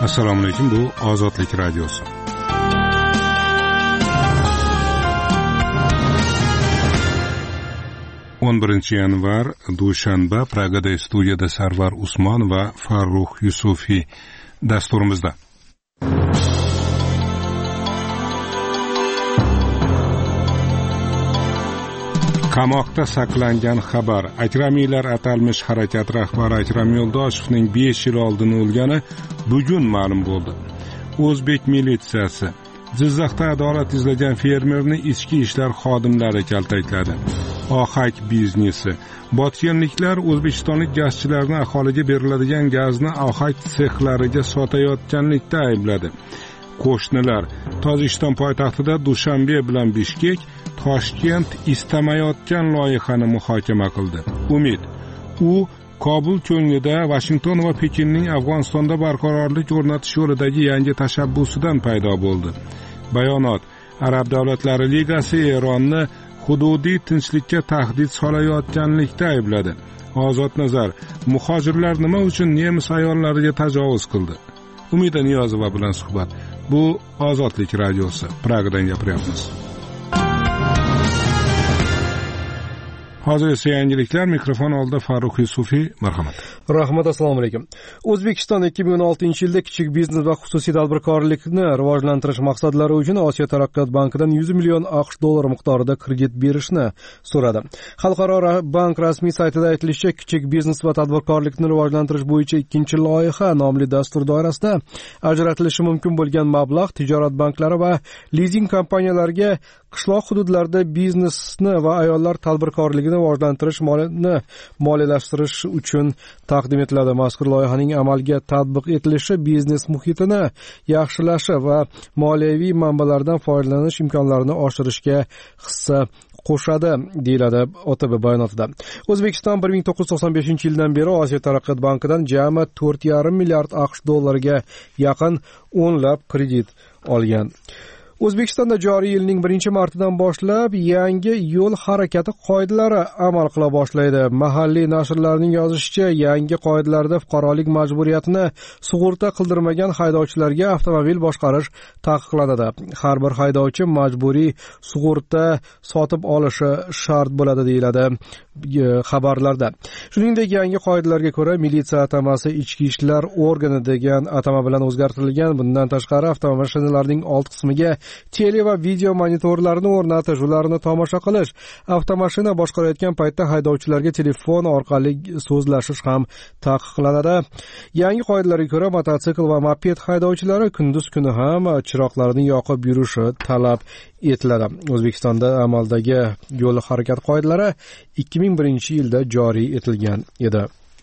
Assalomu alaykum, bu Ozodlik radiosi. yanvar dushanba, Pragada studiyada Sarvar Usmon va Farruh Yusufiy dasturimizda. Qamoqda saqlangan xabar. Akramiylar atalmish harakat rahbari Akram Yo'ldoshevning 5 yil oldin o'lgani bugun ma'lum bo'ldi. O'zbek militsiyasi Jizzaxda adolat izlagan fermerni ichki ishlar xodimlari kaltakladi. Ohak biznesi. Botkenliklar o'zbekistonlik gazchilarni aholiga beriladigan gazni ohak sexlariga sotayotganlikda aybladi. Qo'shnilar Tojikiston poytaxtida Dushanbe bilan Bishkek Toshkent istamayotgan loyihani muhokama qildi. Umid u Kobul ko'nglida Washington va Pekinning Afg'onistonda barqarorlik o'rnatish yo'lidagi yangi tashabbusidan paydo bo'ldi. Bayonot Arab davlatlari ligasi Eronni hududiy tinchlikka tahdid solayotganlikda aybladi. Ozod Nazar muhojirlar nima uchun nemis ayollariga tajovuz qildi? Umida Niyozova bilan suhbat. Bu Ozodlik radiosi. Pragadan gapiryapmiz. Hozir esa yangiliklar, mikrofon oldida Farruh Yusufiy, marhamat. Rahmat, assalomu alaykum. O'zbekiston 2016-yilda kichik biznes va xususiy tadbirkorlikni rivojlantirish maqsadlari uchun Osiyo taraqqiyot bankidan 100 million AQSh dollari miqdorida kredit berishni so'radi. Xalqaro bank rasmiy saytida aytilishicha, kichik biznes va tadbirkorlikni rivojlantirish bo'yicha ikkinchi loyiha nomli dastur doirasida ajratilishi mumkin bo'lgan mablag' tijorat banklari va lizing kompaniyalariga qishloq hududlarda biznesni va ayollar tadbirkorligini rivojlantirishni moliyalashtirish uchun taqdim etiladi. Mazkur loyihaning amalga tatbiq etilishi biznes muhitini yaxshilashi va moliyaviy manbalardan foydalanish imkonlarini oshirishga hissa qo'shadi, deyiladi OTB bayonotida. O'zbekiston 1995-yildan beri Osiyo taraqqiyot bankidan jami 4,5 milliard AQSh dollariga yaqin o'nlab kredit olgan. O'zbekistonda joriy yilning 1-martidan boshlab yangi yo'l harakati qoidalari amal qila boshlaydi. Mahalliy nashrlarning yozishicha, yangi qoidalarda fuqarolik majburiyatini sug'urta qildirmagan haydovchilarga avtomobil boshqarish taqiqlanadi. Har bir haydovchi majburiy sug'urta sotib olishi shart bo'ladi, deyiladi xabarlarda. Shuningdek, yangi qoidalarga ko'ra militsiya atamasi ichki ishlar organi degan atama bilan o'zgartirilgan. Bundan tashqari avtomashinalarning old qismiga tele va video monitorlarni o'rnatish, ularni tomosha qilish, avtomashina boshqarayotgan paytda haydovchilarga telefon orqali so'zlashish ham taqiqlanadi. Yangi qoidalarga ko'ra mototsikl va moped haydovchilari kunduz kuni ham chiroqlarini yoqib yurishi talab etiladi. O'zbekistonda amaldagi yo'l harakat qoidalari 2001-yilda joriy etilgan edi.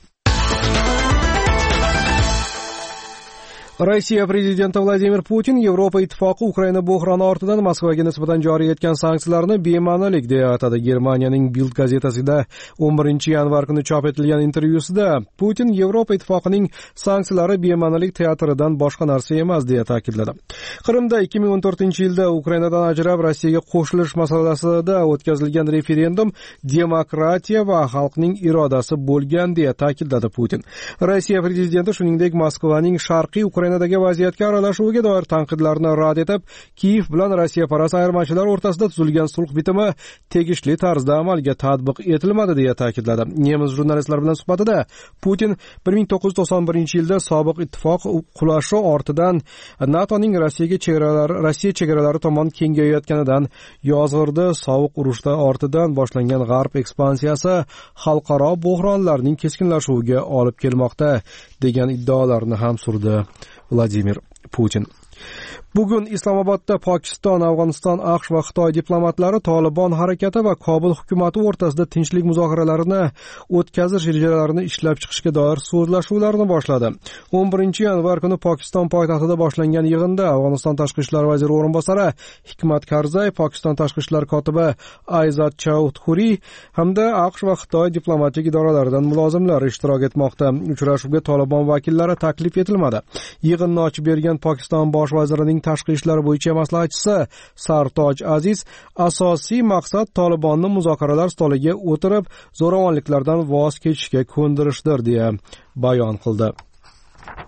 Rossiya prezidenti Vladimir Putin Yevropa ittifoqi Ukraina bo'hroni ortidan Moskvaga nisbatan joriy etgan sanksiyalarni bema'nilik deya atadi. Germaniyaning Bild gazetasida 11-yanvar kuni chop etilgan intervyusida Putin Yevropa ittifoqining sanksiyalari bema'nilik teatridan boshqa narsa emas deya ta'kidladi. Qrimda 2014-yilda Ukrainadan ajrab Rossiyaga qo'shilish masalasida o'tkazilgan referendum demokratiya va xalqning irodasi bo'lgan deya ta'kidladi Putin. Rossiya prezidenti shuningdek Moskvaning sharqiy Ukrainadagi vaziyatga aralashuviga doir tanqidlarni rad etib, Kiyev bilan Rossiya parast ayirmachilar o'rtasida tuzilgan sulh bitimi tegishli tarzda amalga tatbiq etilmadi deya ta'kidladi. Nemis jurnalistlar bilan suhbatida Putin 1991-yilda sobiq ittifoq qulashi ortidan NATOning Rossiya chegaralari tomon kengayayotganidan yozg'irdi. Sovuq urushda ortidan boshlangan g'arb ekspansiyasi xalqaro bo'hronlarning keskinlashuviga olib kelmoqda degan iddaolarni ham surdi Vladimir Putin. Bugun Islomobodda Pokiston, Afg'oniston, AQSh va Xitoy diplomatlari Tolibon harakati va Kobul hukumati o'rtasida tinchlik muzokaralarini o'tkazish rejalarini ishlab chiqishga doir so'zlashuvlarni boshladi. 11-yanvar kuni Pokiston poytaxtida boshlangan yig'inda Afg'oniston tashqi ishlar vaziri o'rinbosari Hikmat Karzay, Pokiston tashqi ishlar kotibi Aizat Chaudhuri hamda AQSh va Xitoy diplomatik idoralaridan mulozimlar ishtirok etmoqda. Uchrashuvga Tolibon vakillari taklif etilmadi. Yig'inni ochib bergan Pokiston bosh vazirining tashqi ishlar bo'yicha maslahatchisi Sartoj Aziz asosiy maqsad Tolibonni muzokaralar stoliga o'tirib zo'ravonliklardan voz kechishga ko'ndirishdir deya bayon qildi.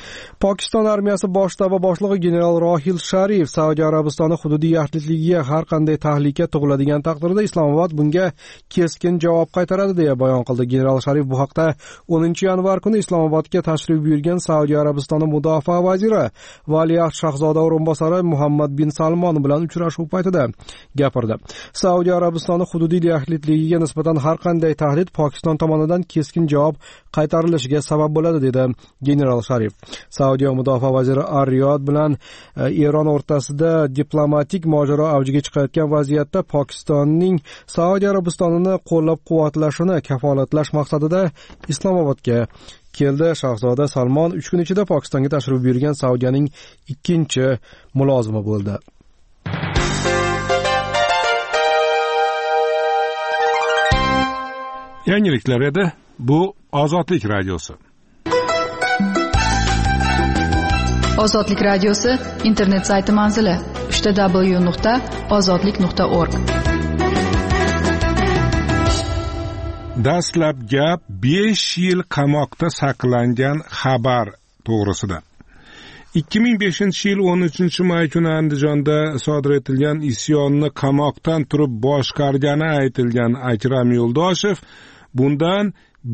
Pokiston armiyasi bosh shtabi boshlig'i general Rohil Sharif Saudiya Arabistoni hududiy yaxlitligiga har qanday tahlika tug'iladigan taqdirda Islomobod bunga keskin javob qaytaradi deya bayon qildi. General Sharif bu haqda 10-yanvar kuni Islomobodga tashrif buyurgan Saudiya Arabistoni mudofaa vaziri Valiahd Shahzoda o'rinbosari Muhammad bin Salmon bilan uchrashuv paytida gapirdi. Saudiya Arabistoni hududiy yaxlitligiga nisbatan har qanday tahdid Pokiston tomonidan keskin javob qaytarilishiga sabab bo'ladi dedi general Sharif. Saudiya mudofaa vaziri Ar-Riyod bilan Eron o'rtasida diplomatik mojaro avjiga chiqayotgan vaziyatda Pokistonning Saudiya Arabistonini qo'llab-quvvatlashini kafolatlash maqsadida Islomobodga keldi. Shahzoda Salmon 3 kun ichida Pokistonga tashrif buyurgan Saudiyaning ikkinchi mulozimi bo'ldi. Yangiliklar edi. Bu Ozodlik radiosi. Ozodlik radiosi internet sayti manzili www.ozodlik.org. Dastlab gap 5 yil qamoqda saqlangan xabar to'g'risida. 2005-yil 13-may kuni Andijonda sodir etilgan isyonni qamoqdan turib boshqargani aytilgan Akram Yo'ldoshev bundan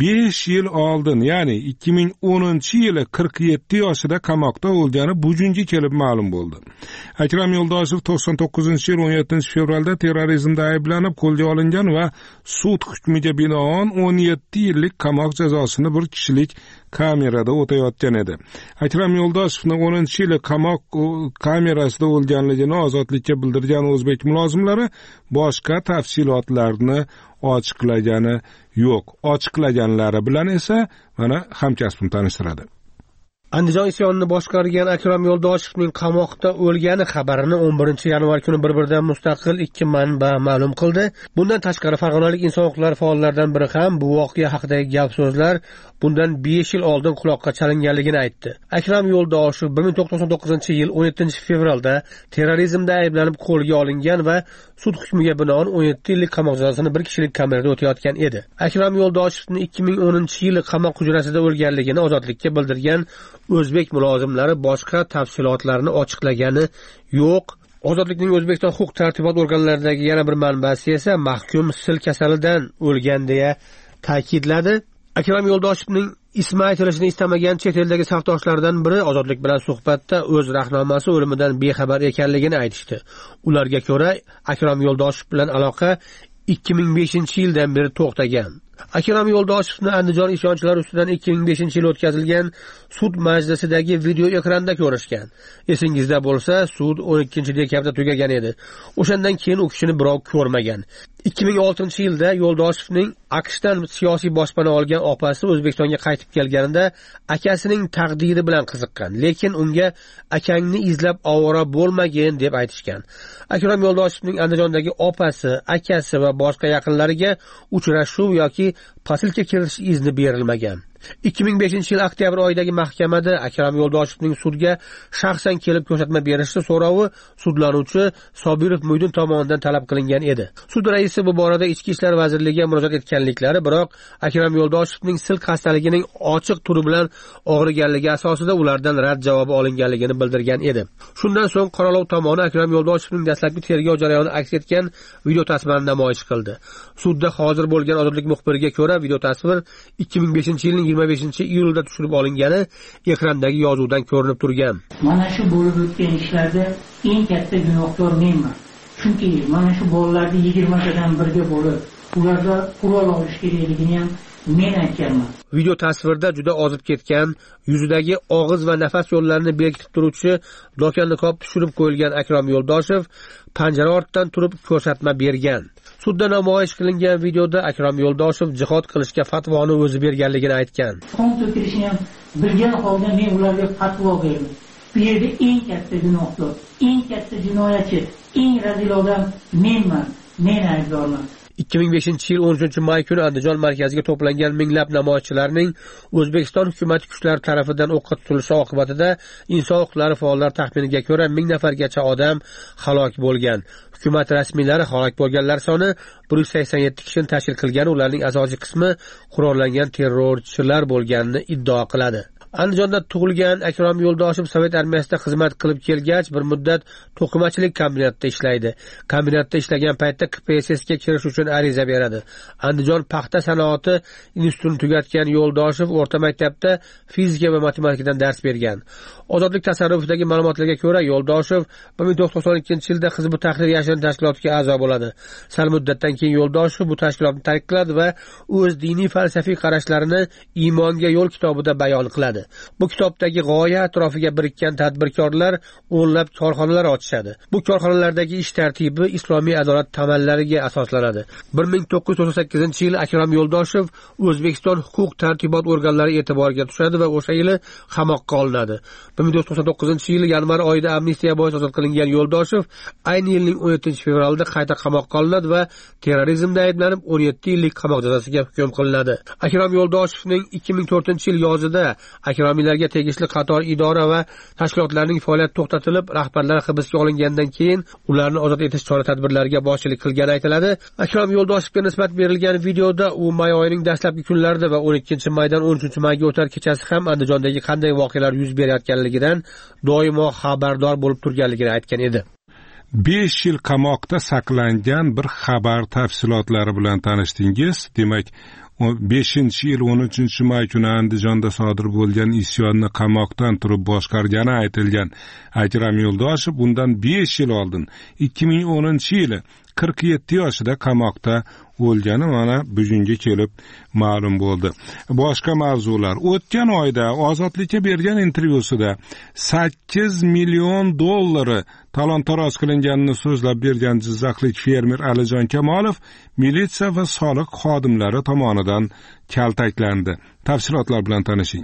5 yil oldin, ya'ni 2010-yili 47 yoshida qamoqda o'lgani bugunga kelib ma'lum bo'ldi. Akram Yo'ldoshev 99-yil 17-fevralda terrorizmda ayblanib qo'lga olingan va sud hukmiga binoan 17 yillik qamoq jazosini bir kishilik kamerada o'tayotgan edi. Akram Yo'ldoshevning 10-yili qamoq kamerasida o'lganligini Ozodlikka bildirgan o'zbek mulozimlari boshqa tafsilotlarni ochiqlagani yo'q. Ochiqlaganlari bilan esa mana hamkasbim tanishtiradi. Andijon isyonini boshqargan Akram Yo'ldoshevning qamoqda o'lgani xabarini 11-yanvar kuni bir-biridan mustaqil 2 manba ma'lum qildi. Bundan tashqari Farg'onalik inson huquqlari faollaridan biri ham bu voqea haqidagi gap-so'zlar bundan 5 yil oldin quloqqa chalinganligini aytdi. Akram Yo'ldoshev 1999-yil 17-fevralda terrorizmda ayblanib qo'lga olingan va sud hukmiga binoan 17 yillik qamoq jazosini bir kishilik kamerada o'tayotgan edi. Akram Yo'ldoshevning 2010-yili qamoq hujrasida o'lganligini Ozodlikka bildirgan o'zbek mulozimlari boshqa tafsilotlarni ochiqlagani yo'q. Ozodlikning O'zbekiston huquq tartibot organlaridagi yana bir manbasi esa mahkum sil kasalidan o'lgan deya ta'kidladi. Akram Yo'ldoshevning ismi aytilishini istamagan chet eldagi safdoshlaridan biri Ozodlik bilan suhbatda o'z rahnamasi o'limidan bexabar ekanligini aytishdi. Ularga ko'ra Akram Yo'ldoshev bilan aloqa 2005-yildan beri to'xtagan. Akram Yo'ldoshevni Andijon isyonchilari ustidan 2005-yil o'tkazilgan sud majlisidagi video ekranda ko'rishgan. Esingizda bo'lsa, sud 12-dekabrda tugagan edi. O'shandan keyin u kishini birov ko'rmagan. 2006-yilda Yo'ldoshevning AQShdan siyosiy boshpana olgan opasi O'zbekistonga qaytib kelganida akasining taqdiri bilan qiziqqan, lekin unga akangni izlab ovora bo'lmagin deb aytishgan. Akram Yo'ldoshevning Andijondagi opasi, akasi va boshqa yaqinlariga uchrashuv yoki posilka kirish izni berilmagan. 2005-yil oktyabr oyidagi mahkamada Akram Yo'ldoshevning sudga shaxsan kelib ko'rsatma berishi so'rovi sudlanuvchi Sobirov Muydin tomonidan talab qilingan edi. Sud raisi bu borada Ichki ishlar vazirligiga murojaat etganliklari, biroq Akram Yo'ldoshevning sil xastaligining ochiq turi bilan og'riganligi asosida ulardan rad javobi olinganligini bildirgan edi. Shundan so'ng Qoralov tomoni Akram Yo'ldoshevning dastlabki tergov jarayoni aks etgan video tasvirni namoyish qildi. Sudda hozir bo'lgan Ozodlik muxbiriga ko'ra, video tasvir 2005-yilning 25-iyulda tushirib olingani ekrandagi yozuvdan ko'rinib turgan. Mana shu bo'lib o'tgan ishlarda eng katta gunohkor menman. Chunki mana shu bolalarni 20tadan birga bo'lib, ularda qurol olish kerakligini ham men aytganman. Video tasvirda juda ozib ketgan, yuzidagi og'iz va nafas yo'llarini berkitib turuvchi doka niqob tushirib qo'yilgan Akram Yo'ldoshev panjara ortidan turib ko'rsatma bergan. Sudda namoyish qilingan videoda Akram Yo'ldoshev jihod qilishga fatvoni o'zi berganligini aytgan. Qon to'kilishni ham bilgan holda men ularga fatvo berdim. Bu yerda eng katta gunohkor, eng katta jinoyatchi, eng razil odam menman, men aybdorman. 2005-yil 13-may kuni Andijon markaziga to'plangan minglab namoyishchilarning O'zbekiston hukumat kuchlari tarafidan o'qqa tutilishi oqibatida inson huquqlari faollari taxminiga ko'ra 1000 nafargacha odam halok bo'lgan. Hukumat rasmiylari halok bo'lganlar soni 187 kishini tashkil qilgan, ularning asosiy qismi qurollangan terrorchilar bo'lganini iddao qiladi. Andijonda tug'ilgan Akrom Yo'ldoshev Sovet armiyasida xizmat qilib kelgach, bir muddat to'qimachilik kombinatida ishlaydi. Kombinatda ishlagan paytda KPSSga kirish uchun ariza beradi. Andijon paxta sanoati institutini tugatgan Yo'ldoshev o'rta maktabda fizika va matematikadan dars bergan. Ozodlik tasarrufidagi ma'lumotlarga ko'ra, Yo'ldoshev 1992-yilda Hizb ut-Tahrir yashirin tashkilotiga a'zo bo'ladi. Sal muddatdan keyin Yo'ldoshev bu tashkilotni tark qiladi va o'z diniy falsafiy qarashlarini Iymonga yo'l kitobida bayon qiladi. Bu kitobdagi g'oya atrofiga birikkan tadbirkorlar o'nlab korxonalar ochishadi. Bu korxonalardagi ish tartibi islomiy adolat tamallariga asoslanadi. 1938-yil Akrom Yo'ldoshev O'zbekiston huquq tartibot organlari e'tiboriga tushadi va o'sha yili qamoqqa olinadi. 1999-yil yanvar oyida amnistiya bo'yicha ozod qilingan Yo'ldoshev ayni yilning 17-fevralida qayta qamoqqa olinadi va terrorizmda ayblanib 17 yillik qamoq jazosiga hukm qilinadi. Akrom Yo'ldoshevning 2004-yil yozida akromiylarga tegishli qator idora va tashkilotlarning faoliyati to'xtatilib, rahbarlar hibsga olingandan keyin ularni ozod etish chora-tadbirlariga boshchilik qilgani aytiladi. Akrom Yo'ldoshevga nisbat berilgan videoda u may oyining dastlabki kunlarida va 12-maydan 13-mayga o'tar kechasi ham Andijondagi qanday voqealar yuz berayotganligidan doimo xabardor bo'lib turganligini aytgan edi. 5 yil qamoqda saqlangan bir xabar tafsilotlari bilan tanishdingiz. Demak, 5-yil 13-may kuni Andijonda sodir bo'lgan isyonni qamoqdan turib boshqargani aytilgan Akrom Yo'ldoshev bundan 5 yil oldin 2010-yili 47 yoshida qamoqda o'lgani mana bugunga kelib ma'lum bo'ldi. Boshqa mavzular. O'tgan oyda Ozodlikka bergan intervyusida 8 million dollari talon-taroj qilinganini so'zlab bergan jizzaxlik fermer Alijon Kamolov militsiya va soliq xodimlari tomonidan kaltaklandi. Tafsilotlar bilan tanishing.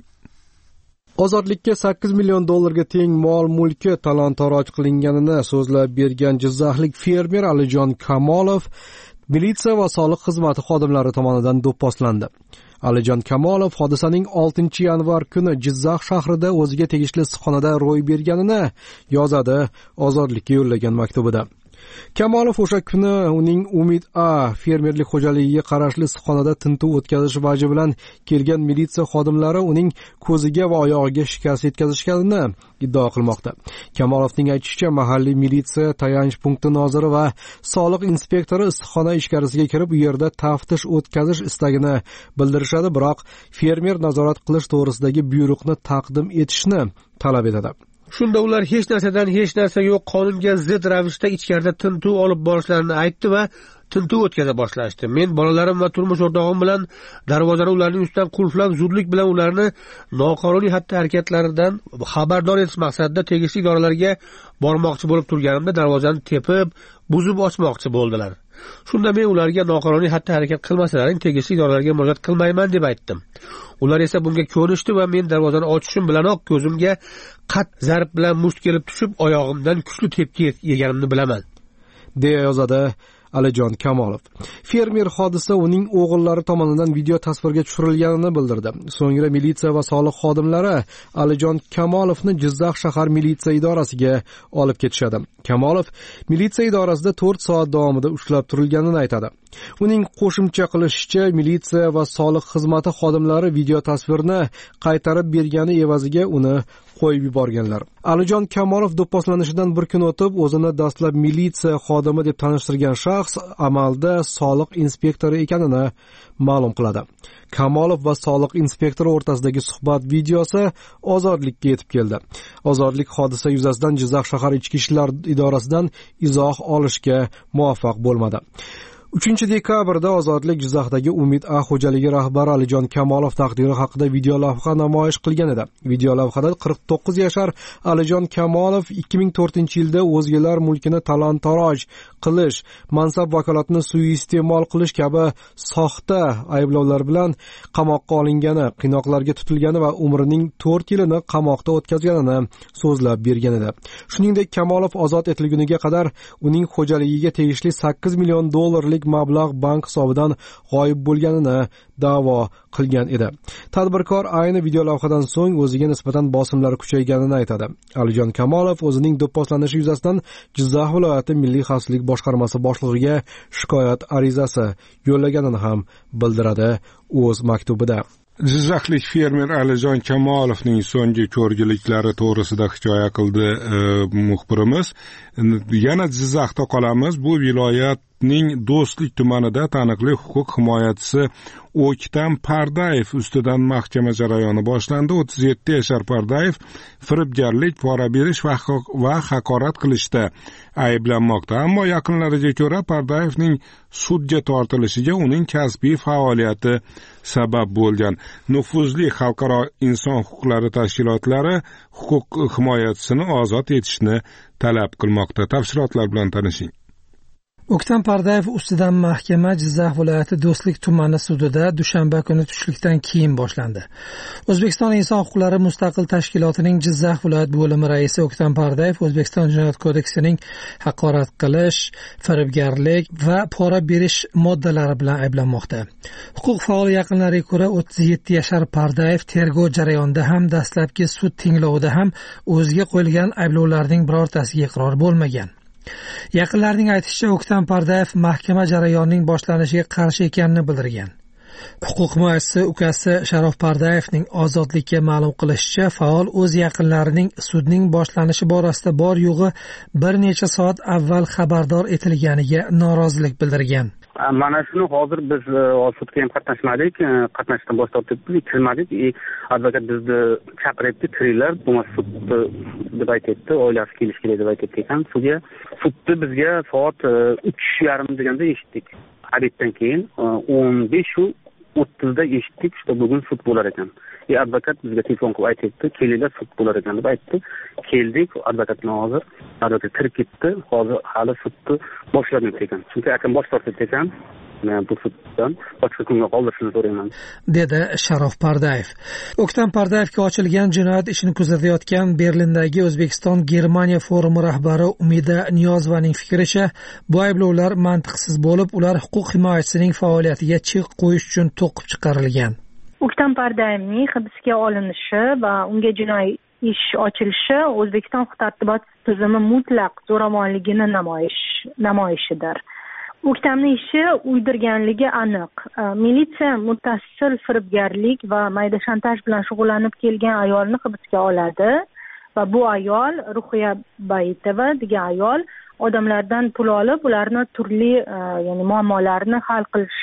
Ozodlikka 8 million dollarga teng mol-mulki talon-taroj qilinganini so'zlab bergan jizzaxlik fermer Alijon Kamolov militsiya va soliq xizmati xodimlari tomonidan do'pposlandi. Alijon Kamolov hodisaning 6-yanvar kuni Jizzax shahrida o'ziga tegishli issiqxonada ro'y berganini yozadi Ozodlikka yo'llagan maktubida. Kamolov o'sha kuni uning Umid A fermerlik xo'jaligiga qarashli issiqxonada tintuv o'tkazish vaji bilan kelgan militsiya xodimlari uning ko'ziga va oyog'iga shikast yetkazishganini iddao qilmoqda. Kamolovning aytishicha, mahalliy militsiya tayanch punkti noziri va soliq inspektori issiqxona ichkarisiga kirib, u yerda taftish o'tkazish istagini bildirishadi, biroq fermer nazorat qilish to'g'risidagi buyruqni taqdim etishni talab etadi. Shunda ular hech narsadan hech narsa yo'q, qonunga zid ravishda ichkarida tintuv olib borishlarini aytdi va tintuv o'tkaza boshlashdi. Men bolalarim va turmush o'rtog'im bilan darvozani ularning ustidan qulflab, zudlik bilan ularni noqonuniy xatti-harakatlaridan xabardor etish maqsadida tegishli idoralarga bormoqchi bo'lib turganimda darvozani tepib, buzib ochmoqchi bo'ldilar. Shunda men ularga noqonuniy xatti-harakat qilmasalaring tegishli idoralarga murojaat qilmayman deb aytdim. Ular esa bunga ko'nishdi va men darvozani ochishim bilanoq ko'zimga qat zarb bilan musht kelib tushib, oyog'imdan kuchli tepki yeganimni bilaman, deya yozadi Alijon Kamolov. Fermer hodisa uning o'g'illari tomonidan video tasvirga tushirilganini bildirdi. So'ngra militsiya va soliq xodimlari Alijon Kamolovni Jizzax shahar militsiya idorasiga olib ketishadi. Kamolov militsiya idorasida 4 soat davomida ushlab turilganini aytadi. Uning qo'shimcha qilishicha, militsiya va soliq xizmati xodimlari video tasvirni qaytarib bergani evaziga uni qo'yib yuborganlar. Alijon Kamolov do'pposlanishidan bir kun o'tib, o'zini dastlab militsiya xodimi deb tanishtirgan shaxs amalda soliq inspektori ekanini ma'lum qiladi. Kamolov va soliq inspektori o'rtasidagi suhbat videosi Ozodlikka yetib keldi. Ozodlik hodisa yuzasidan Jizzax shahar ichki ishlar idorasidan izoh olishga muvaffaq bo'lmadi. 3-dekabrda Ozodlik Jizzaxdagi Umid A xo'jaligi rahbari Alijon Kamolov taqdiri haqida video lavha namoyish qilgan edi. Video lavhada 49 yashar Alijon Kamolov 2004-yilda o'zgalar mulkini talon-taroj qilish, mansab vakolatini suiiste'mol qilish kabi soxta ayblovlar bilan qamoqqa olingani, qiynoqlarga tutilgani va umrining 4 yilini qamoqda o'tkazganini so'zlab bergan edi. Shuningdek, Kamolov ozod etilguniga qadar uning xo'jaligiga tegishli 8 million dollarlik mablag' bank hisobidan g'oyib bo'lganini da'vo qilgan edi. Tadbirkor ayni video lavhadan so'ng o'ziga nisbatan bosimlar kuchayganini aytadi. Alijon Kamolov o'zining do'pposlanishi yuzasidan Jizzax viloyati Milliy xavfsizlik boshqarmasi boshlig'iga shikoyat arizasi yo'llaganini ham bildiradi o'z maktubida. Jizzaxlik fermer Alijon Kamolovning so'nggi ko'rgiliklari to'g'risida hikoya qildi muxbirimiz. Yana Jizzaxda qolamiz. Bu viloyatning Do'stlik tumanida taniqli huquq himoyachisi O'ktam Pardayev ustidan mahkama jarayoni boshlandi. 37 yashar Pardayev firibgarlik, pora berish va haqorat qilishda ayblanmoqda. Ammo yaqinlariga ko'ra Pardayevning sudga tortilishiga uning kasbiy faoliyati sabab bo'lgan. Nufuzli xalqaro inson huquqlari tashkilotlari huquq himoyachisini ozod etishni talab qilmoqda. Tafsilotlar bilan tanishing. O'ktam Pardayev ustidan mahkama Jizzax viloyati Do'stlik tumani sudida dushanba kuni tushlikdan keyin boshlandi. O'zbekiston inson huquqlari mustaqil tashkilotining Jizzax viloyat bo'limi raisi O'ktam Pardayev O'zbekiston Jinoyat kodeksining haqorat qilish, firibgarlik va pora berish moddalari bilan ayblanmoqda. Huquq faoli yaqinlariga ko'ra 37 yashar Pardayev tergov jarayonida ham dastlabki sud tinglovida ham o'ziga qo'yilgan ayblovlarning birortasiga iqror bo'lmagan. Yaqinlarning aytishicha, O'ktam Pardayev mahkama jarayonining boshlanishiga qarshi ekanini bildirgan. Huquq himoyachisi ukasi Sharof Pardayevning ozodlikka ma'lum qilishicha, faol o'z yaqinlarining sudning boshlanishi borasida bor yo'g'i bir necha soat avval xabardor etilganiga norozilik bildirgan. Mana shuni hozir biz sudga ham qatnashmadik, qatnashdan bosh tortdik, kirmadik. Advokat bizni chaqiribdi, kiringlar, bo'lmasa sud deb aytibdi, oilasi kelish kerak deb aytibdi ekan sudga. Sudni bizga soat 3:30 deganda eshitdik. Obeddan keyin 15:30 da eshitdik, что bugun sud bo'lar ekan. Advokat bizga telefon qilib aytibdi, kelinglar sud bo'lar ekan deb aytdi. Keldik, advokat bilan hozir advokat kirib ketdi. Hozir hali sudni boshlamayapti ekan. Chunki akam bosh tortibdi ekan. Men bu suddan boshqa kunga qoldirishni so'rayman, dedi Sharof Pardayev. O'ktam Pardayevga ochilgan jinoyat ishini kuzatayotgan Berlindagi O'zbekiston Germaniya forumi rahbari Umida Niyozovaning fikricha, bu ayblovlar mantiqsiz bo'lib, ular huquq himoyachisining faoliyatiga chek qo'yish uchun to'qib chiqarilgan. O'ktam Pardayevning hibsga olinishi va unga jinoiy ish ochilishi O'zbekiston huquq-tartibot tizimi mutlaq zo'ravonligini namoyishidir. O'ktamning ishi uydirganligi aniq. Militsiya muttasil firibgarlik va mayda shantaj bilan shug'ullanib kelgan ayolni hibsga oladi va bu ayol Ruhiya Bayitova degan ayol odamlardan pul olib, ularni turli ya'ni muammolarni hal qilish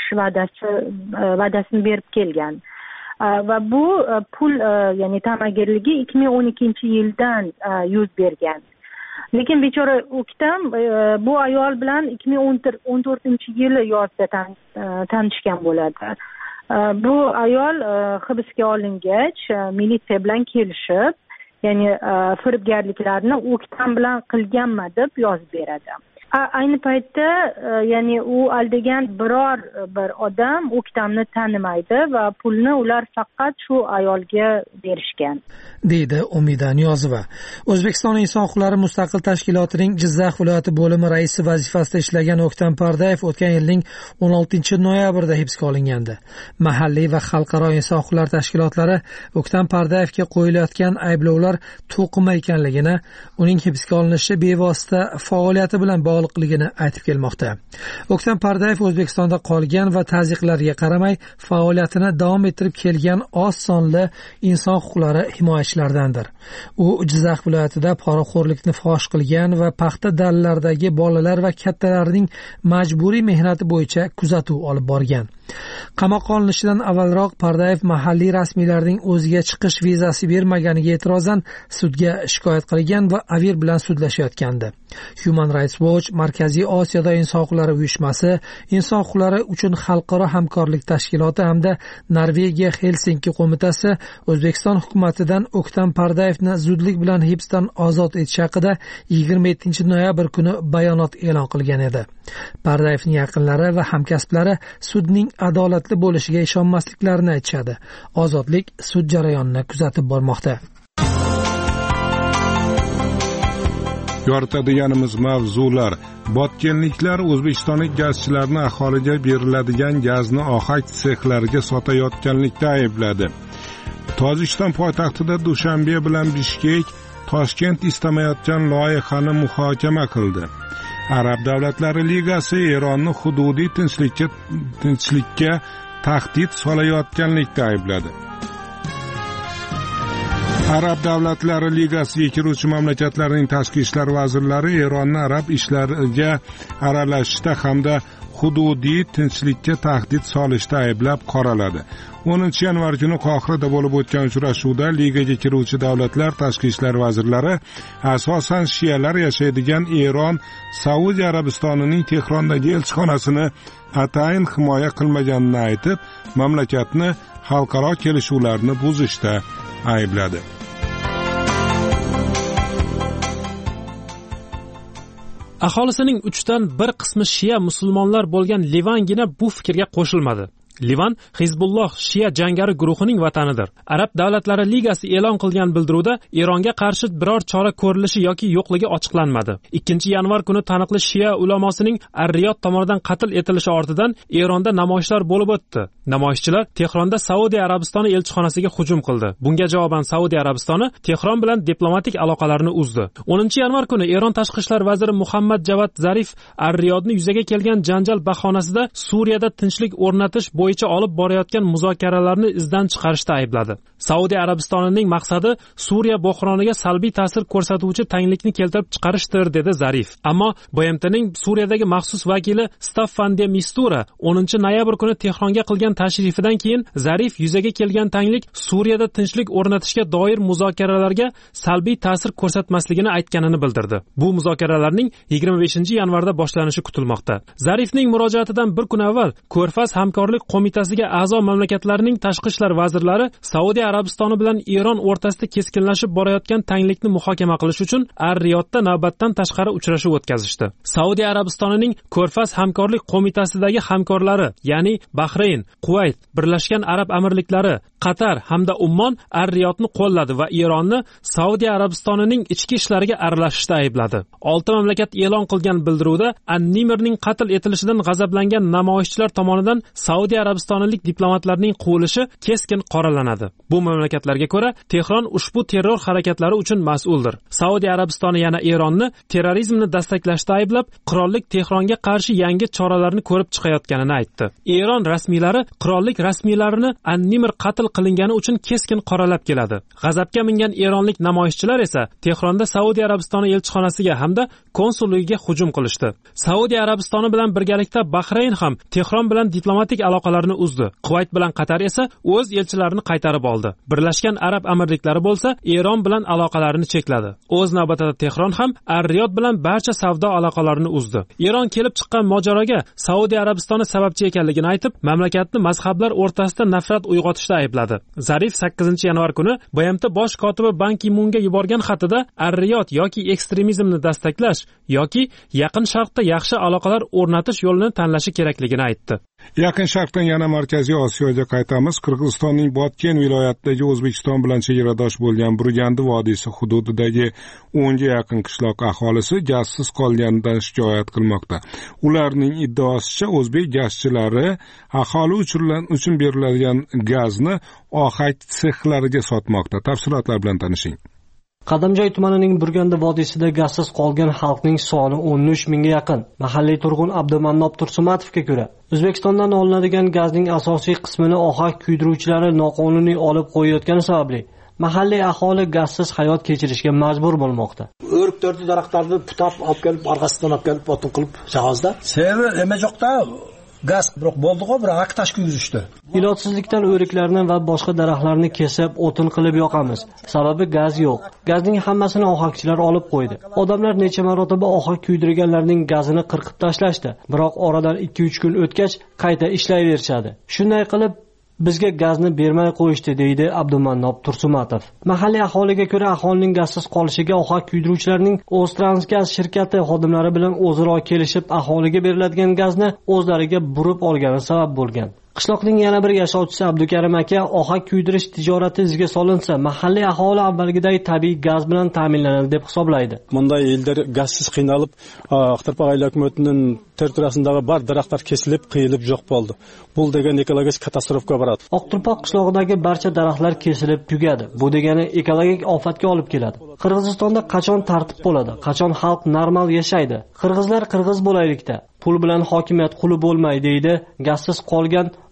va'dasini berib kelgan. Va bu pul ya'ni ta'magirligi 2012-yildan yuz bergan. Lekin bechora O'ktam bu ayol bilan 2014-yili yozda tanishgan bo'ladi. Bu ayol hibsga olingach, militsiya bilan kelishib, ya'ni firibgarliklarni O'ktam bilan qilganman deb yozib beradi. Ayni paytda ya'ni u aldagan biror bir odam O'ktamni tanimaydi va pulni ular faqat shu ayolga berishgan, deydi Umida Niyozova. O'zbekiston inson huquqlari mustaqil tashkilotining Jizzax viloyati bo'limi raisi vazifasida ishlagan O'ktam Pardayev o'tgan yilning 16-noyabrida hibsga olingandi. Mahalliy va xalqaro inson huquqlari tashkilotlari O'ktam Pardayevga qo'yilayotgan ayblovlar to'qima ekanligini, uning hibsga olinishi bevosita faoliyati bilan bog'liqligini aytib kelmoqda. O'ktam Pardayev O'zbekistonda qolgan va tazyiqlarga qaramay faoliyatini davom ettirib kelgan oz sonli inson huquqlari himoyachilaridandir. U Jizzax viloyatida poraxo'rlikni fosh qilgan va paxta dallaridagi bolalar va kattalarning majburiy mehnati bo'yicha kuzatuv olib borgan. Qamoqqa olinishidan avvalroq Pardayev mahalliy rasmiylarning o'ziga chiqish vizasi bermaganiga e'tirozan sudga shikoyat qilgan va Avir bilan sudlashayotgandi. Human Rights Watch, Markaziy Osiyoda inson huquqlari uyushmasi, inson huquqlari uchun xalqaro hamkorlik tashkiloti hamda Norvegiya Helsinki qo'mitasi O'zbekiston hukumatidan O'ktam Pardayevni zudlik bilan hibsdan ozod etish haqida 27-noyabr kuni bayonot e'lon qilgan edi. Pardayevning yaqinlari va hamkasblari sudning adolatli bo'lishiga ishonmasliklarini aytishadi. Ozodlik sud jarayonini kuzatib bormoqda. Yoritadiganimiz mavzular: botkenliklar o'zbekistonlik gazchilarni aholiga beriladigan gazni ohak sexlariga sotayotganlikda aybladi. Tojikiston poytaxtida Dushanbe bilan Bishkek Toshkent istamayotgan loyihani muhokama qildi. Arab davlatlari ligasi Eronning hududiy tinchlikka tahdid solayotganlikda aybladi. Arab davlatlari ligasiga kiruvchi mamlakatlarning tashqi ishlar vazirlari Eronni arab ishlariga aralashishda hamda hududiy tinchlikka tahdid solishda ayblab qoraladi. 10-yanvar kuni Qohirada bo'lib o'tgan uchrashuvda ligaga kiruvchi davlatlar tashqi ishlar vazirlari asosan shiyalar yashaydigan Eron Saudiya Arabistonining Tehrondagi elchixonasini atayin himoya qilmaganini aytib, mamlakatni xalqaro kelishuvlarni buzishda aybladi. Aholisining 1/3 qismi shiya musulmonlar bo'lgan Livangina bu fikrga qo'shilmadi. Livan Hizbulloh shiya jangari guruhining vatanidir. Arab davlatlari ligasi e'lon qilgan bildiruvda Eronga qarshi biror chora ko'rilishi yoki yo'qligi ochiqlanmadi. 2-yanvar kuni taniqli shiya ulamosining Ar-Riyod tomonidan qatl etilishi ortidan Eronda namoyishlar bo'lib o'tdi. Namoyishchilar Tehronda Saudiya Arabistoni elchixonasiga hujum qildi. Bunga javoban Saudiya Arabistoni Tehron bilan diplomatik aloqalarini uzdi. 10-yanvar kuni Eron tashqi ishlar vaziri Muhammad Javad Zarif Ar-Riyodni yuzaga kelgan janjal bahonasida Suriyada tinchlik o'rnatish bo'yicha olib borayotgan muzokaralarni izdan chiqarishda aybladi. Saudiya Arabistonining maqsadi Suriya bo'hroniga salbiy ta'sir ko'rsatuvchi tanglikni keltirib chiqarishdir, dedi Zarif. Ammo BMTning Suriyadagi maxsus vakili Staffan de Mistura 10-noyabr kuni Tehronga qilgan tashrifidan keyin Zarif yuzaga kelgan tanglik Suriyada tinchlik o'rnatishga doir muzokaralarga salbiy ta'sir ko'rsatmasligini aytganini bildirdi. Bu muzokaralarning 25-yanvarda boshlanishi kutilmoqda. Zarifning murojaatidan bir kun avval Ko'rfaz hamkorlik qo'mitasiga a'zo mamlakatlarning tashqi ishlar vazirlari Saudiya Arabistoni bilan Eron o'rtasida keskinlashib borayotgan tanglikni muhokama qilish uchun Ar-Riyodda navbatdan tashqari uchrashuv o'tkazishdi. Saudiya Arabistonining Ko'rfaz hamkorlik qo'mitasidagi hamkorlari, ya'ni Bahrayn, Kuvayt, Birlashgan Arab Amirliklari, Qatar hamda Ummon Ar-Riyodni qo'lladi va Eronni Saudiya Arabistonining ichki ishlariga aralashishda aybladi. 6 mamlakat e'lon qilgan bildiruvda An-Nimirning qatl etilishidan g'azablangan namoyishchilar tomonidan Saudiya Arabistonlik diplomatlarning quvilishi keskin qoralanadi. Bu mamlakatlarga ko'ra Tehron ushbu terror harakatlari uchun mas'uldir. Saudiya Arabistoni yana Eronni terrorizmni dastaklashda ayblab, qirollik Tehronga qarshi yangi choralarni ko'rib chiqayotganini aytdi. Eron rasmiylari qirollik rasmiylarini An-Nimir qatl qilingani uchun keskin qoralab keladi. G'azabga mingan eronlik namoyishchilar esa Tehronda Saudiya Arabistoni elchixonasiga hamda konsulligiga hujum qilishdi. Saudiya Arabistoni bilan birgalikda Bahrayn ham Tehron bilan diplomatik aloqalarni uzdi. Kuvayt bilan Qatar esa o'z elchilarini qaytarib oldi. Birlashgan Arab Amirliklari bo'lsa Eron bilan aloqalarini chekladi. O'z navbatida Tehron ham Ar-Riyod bilan barcha savdo aloqalarini uzdi. Eron kelib chiqqan mojaroga Saudiya Arabistoni sababchi ekanligini aytib, mamlakatni mazhablar o'rtasida nafrat uyg'otishda aybladi. Zarif 8-yanvar kuni BMT bosh kotibi Ban Ki-munga yuborgan xatida Ar-Riyod yoki ekstremizmni dastaklash yoki Yaqin Sharqda yaxshi aloqalar o'rnatish yo'lini tanlashi kerakligini aytdi. Yaqin Sharqdan yana Markaziy Osiyoga qaytamiz. Qirg'izistonning Botken viloyatidagi O'zbekiston bilan chegaradosh bo'lgan Burgandi vodiysi hududidagi 10 ga yaqin qishloq aholisi gazsiz qolganidan shikoyat qilmoqda. Ularning iddaosicha o'zbek gazchilari aholi uchun beriladigan gazni ohak sexlariga sotmoqda. Tafsilotlar bilan tanishing. Qadamjoy tumanining Burgandi vodiysida gazsiz qolgan xalqning soni 13 mingga yaqin. Mahalliy turg'un Abdumannob Tursumatovga ko'ra, O'zbekistondan olinadigan gazning asosiy qismini ohak kuydiruvchilari noqonuniy olib qo'yayotgani sababli mahalliy aholi gazsiz hayot kechirishga majbur bo'lmoqda. O'riktordi daraxtlarni putab olib kelib, orqasidan olib kelib, o'tin qilib jahozda. Sevi nima yo'qda? Gaz biroq bo'ldi-ku, biroq tash kuydirishdi. Ilojsizlikdan o'riklarni va boshqa daraxtlarni kesib, o'tin qilib yoqamiz. Sababi gaz yo'q. Gazning hammasini ohakchilar olib qo'ydi. Odamlar necha marotaba ohak kuydirganlarning gazini qirqib tashlashdi. Biroq oradan 2-3 kun o'tgach qayta ishlayverishadi. Shunday qilib bizga gazni bermay qo'yishdi, deydi Abdumannob Tursumatov. Mahalliy aholiga ko'ra, aholining gazsiz qolishiga ohak kuydiruvchilarning O'ztransgaz shirkati xodimlari bilan o'zaro kelishib, aholiga beriladigan gazni o'zlariga burib olgani sabab bo'lgan. Qishloqning yana bir yashovchisi Abdukarim aka, ohak kuydirish tijorati izga solinsa, mahalliy aholi avvalgidek tabiiy gaz bilan ta'minlanadi deb hisoblaydi. Bunday yillar gazsiz qiynalib, Aqtirpoq oila hukumatining territoriyasindagi bar daraxtlar kesilib, qiyilib yo'q bo'ldi. Bu degan ekologik katastrofga boradi. Aqtirpoq qishlog'idagi barcha daraxtlar kesilib tugadi. Bu degani ekologik ofatga olib keladi. Qirg'izistonda qachon tartib bo'ladi? Qachon xalq normal yashaydi? Qirg'izlar qirg'iz bo'laylikda. Pul bilan hokimiyat quli bo'lmaydi, deydi gazsiz qolgan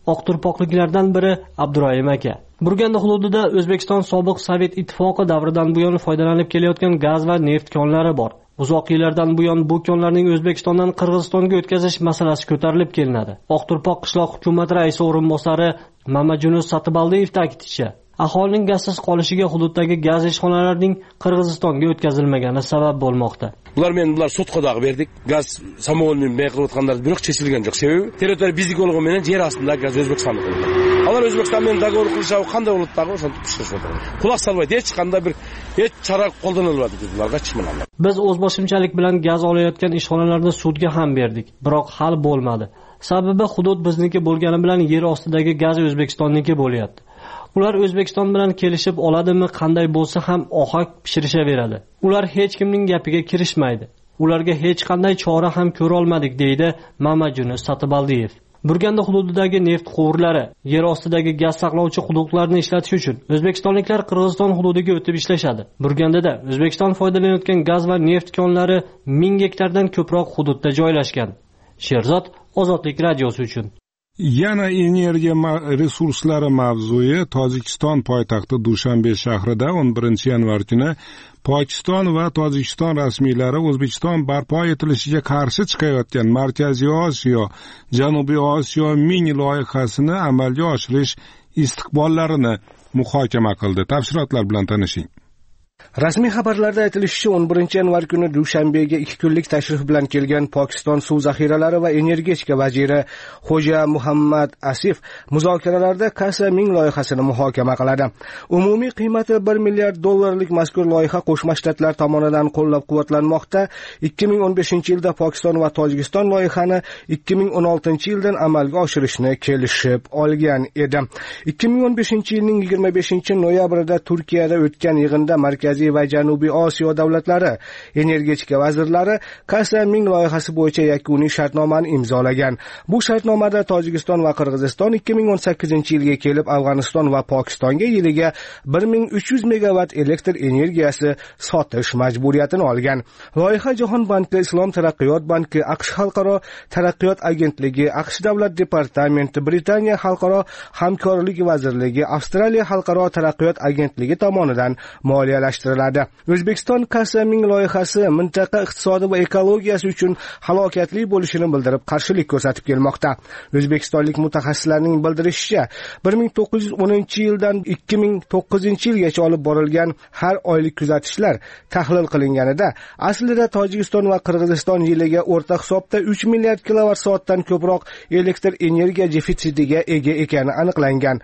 oqturpoqliklardan biri Abdurahim aka. Burganda hududida O'zbekiston sobiq Sovet ittifoqi davridan buyon foydalanib kelayotgan gaz va neft konlari bor. Uzoq yillardan buyon bu konlarning O'zbekistondan Qirg'izistonga o'tkazish masalasi ko'tarilib kelinadi. Oqturpoq qishloq hukumat raisi o'rinbosari Mamajunus Satibaldiyev ta'kidlashicha, aholining gazsiz qolishiga hududdagi gaz ishxonalarining Qirg'izistonga o'tkazilmagani sabab bo'lmoqda. Bular sotqaдағы berdik. Gaz samovolмен бекіліп отқандар бірақ шешілген жоқ. Себебі территория биздік болғанмен жер астында газ Өзбекстандық болды. Алар Өзбекстанмен договор қылышау қандай болады дағы ошоны пішіріп отыр. Құлақ салбайды, ешқандай бір шара қолданылмады бұларға ешқандай. Biz o'zboshimchalik bilan gaz olayotgan ishxonalarni sudga ham berdik, biroq hal bo'lmadi. Sababi hudud bizniki bo'lgani bilan yer ostidagi gaz O'zbekistonniki bo'lyapti. Ular O'zbekiston bilan kelishib oladimi, qanday bo'lsa ham ohak pishirishaveradi. Ular hech kimning gapiga kirishmaydi. Ularga hech qanday chora ham ko'ra olmadik, deydi Mamajunus Satibaldiyev. Burganda hududidagi neft quvurlari, yer ostidagi gaz saqlovchi quduqlarni ishlatish uchun o'zbekistonliklar Qirg'iziston hududiga o'tib ishlashadi. Burgandada O'zbekiston foydalanayotgan gaz va neft konlari 1000 gektardan ko'proq hududda joylashgan. Sherzod, Ozodlik radiosi uchun. Yana energiya resurslari mavzuyi Tojikiston poytaxti Dushanbe shahrida 11 yanvar kuni Pokiston va Tojikiston rasmiylari O'zbekiston barpo etilishiga qarshi chiqayotgan Markaziy Osiyo, Janubiy Osiyo mini loyihasini amalga oshirish istiqbollarini muhokama qildi. Tafsilotlar bilan tanishing. Rasmiy xabarlarda aytilishicha 11 yanvar kuni Dushanbega 2 kunlik tashrif bilan kelgan Pokiston suv zaxiralari va energetika vaziri Xo'ja Muhammad Asif muzokaralarda Kasa Ming loyihasini muhokama qiladi. Umumiy qiymati $1 milliard mazkur loyiha Qo'shma Shtatlar tomonidan qo'llab-quvvatlanmoqda. 2015-yilda Pokiston va Tojikiston loyihani 2016-yildan amalga oshirishni kelishib olgan edi. 2015-yilning 25-noyabrida Turkiyada o'tgan yig'inda Markaziy va Janubiy Osiyo davlatlari energetika vazirlari Kasa Ming loyihasi bo'yicha yakuniy shartnomani imzolagan. Bu shartnomada Tojikiston va Qirg'iziston 2018-yilga kelib Afg'oniston va Pokistonga yiliga 1300 megawatt elektr energiyasi sotish majburiyatini olgan. Loyiha Jahon banki, Islom taraqqiyot banki, AQSh xalqaro taraqqiyot agentligi, AQSh davlat departamenti, Britaniya xalqaro hamkorlik vazirligi, Avstraliya xalqaro taraqqiyot agentligi tomonidan moliyalashtiriladi. O'zbekiston Kasa Ming loyihasi mintaqa iqtisodi va ekologiyasi uchun halokatli bo'lishini bildirib qarshilik ko'rsatib kelmoqda. O'zbekistonlik mutaxassislarning bildirishicha, 1910-yildan 2009-yilgacha olib borilgan har oylik kuzatishlar tahlil qilinganida aslida Tojikiston va Qirg'iziston yiliga o'rta hisobda 3 milliard kilovatt-soatdan ko'proq elektr energiya defitsitiga ega ekani aniqlangan.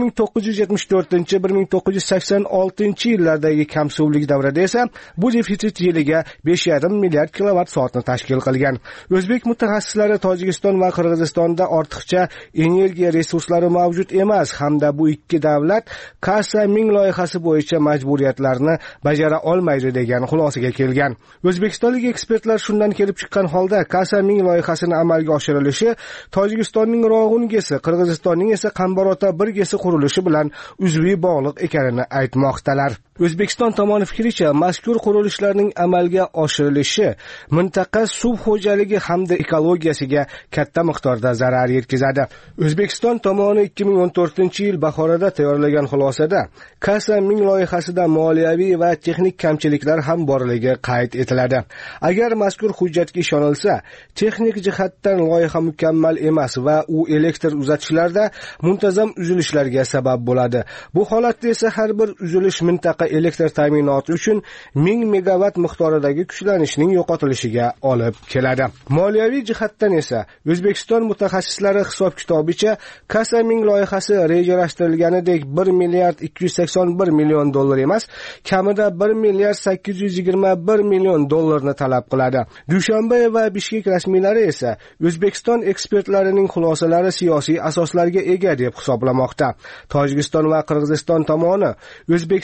1970-1986-yillardagi kamsuvlik davrida esa bu defitsit yiliga 5,5 milliard kilovatt-soatni tashkil qilgan. O'zbek mutaxassislari Tojikiston va Qirg'izistonda ortiqcha energiya resurslari mavjud emas hamda bu ikki davlat Kasa Ming loyihasi bo'yicha majburiyatlarni bajara olmaydi degan xulosaga kelgan. O'zbekistonlik ekspertlar shundan kelib chiqqan holda Kasa Ming loyihasini amalga oshirilishi Tojikistonning Rog'ungesi, Qirg'izistonning esa Qambarota birgesi qurilishi bilan uzviy bog'liq ekanini aytmoqdalar. O'zbekiston tomoni fikricha, mazkur qurilishlarning amalga oshirilishi mintaqa suv xo'jaligi hamda ekologiyasiga katta miqdorda zarar yetkazadi. O'zbekiston tomoni 2014-yil bahorida tayyorlagan xulosada Kasa Ming loyihasida moliyaviy va texnik kamchiliklar ham borligi qayd etiladi. Agar mazkur hujjatga ishonilsa, texnik jihatdan loyiha mukammal emas va u elektr uzatishlarda muntazam uzilishlarga sabab bo'ladi. Bu holatda esa har bir uzilish mintaqa elektr ta'minoti uchun 1000 megawatt miqdoridagi kuchlanishning yo'qotilishiga olib keladi. Moliyaviy jihatdan esa O'zbekiston mutaxassislari hisob-kitobicha Kasa Ming loyihasi rejalashtirilganidek 1 milliard 281 million dollar emas, kamida 1 milliard 821 million dollarni talab qiladi. Dushanbe va Bishkek rasmiylari esa O'zbekiston ekspertlarining xulosalari siyosiy asoslarga ega deb hisoblamoqda. Tojikiston va Qirg'iziston tomoni O'zbekiston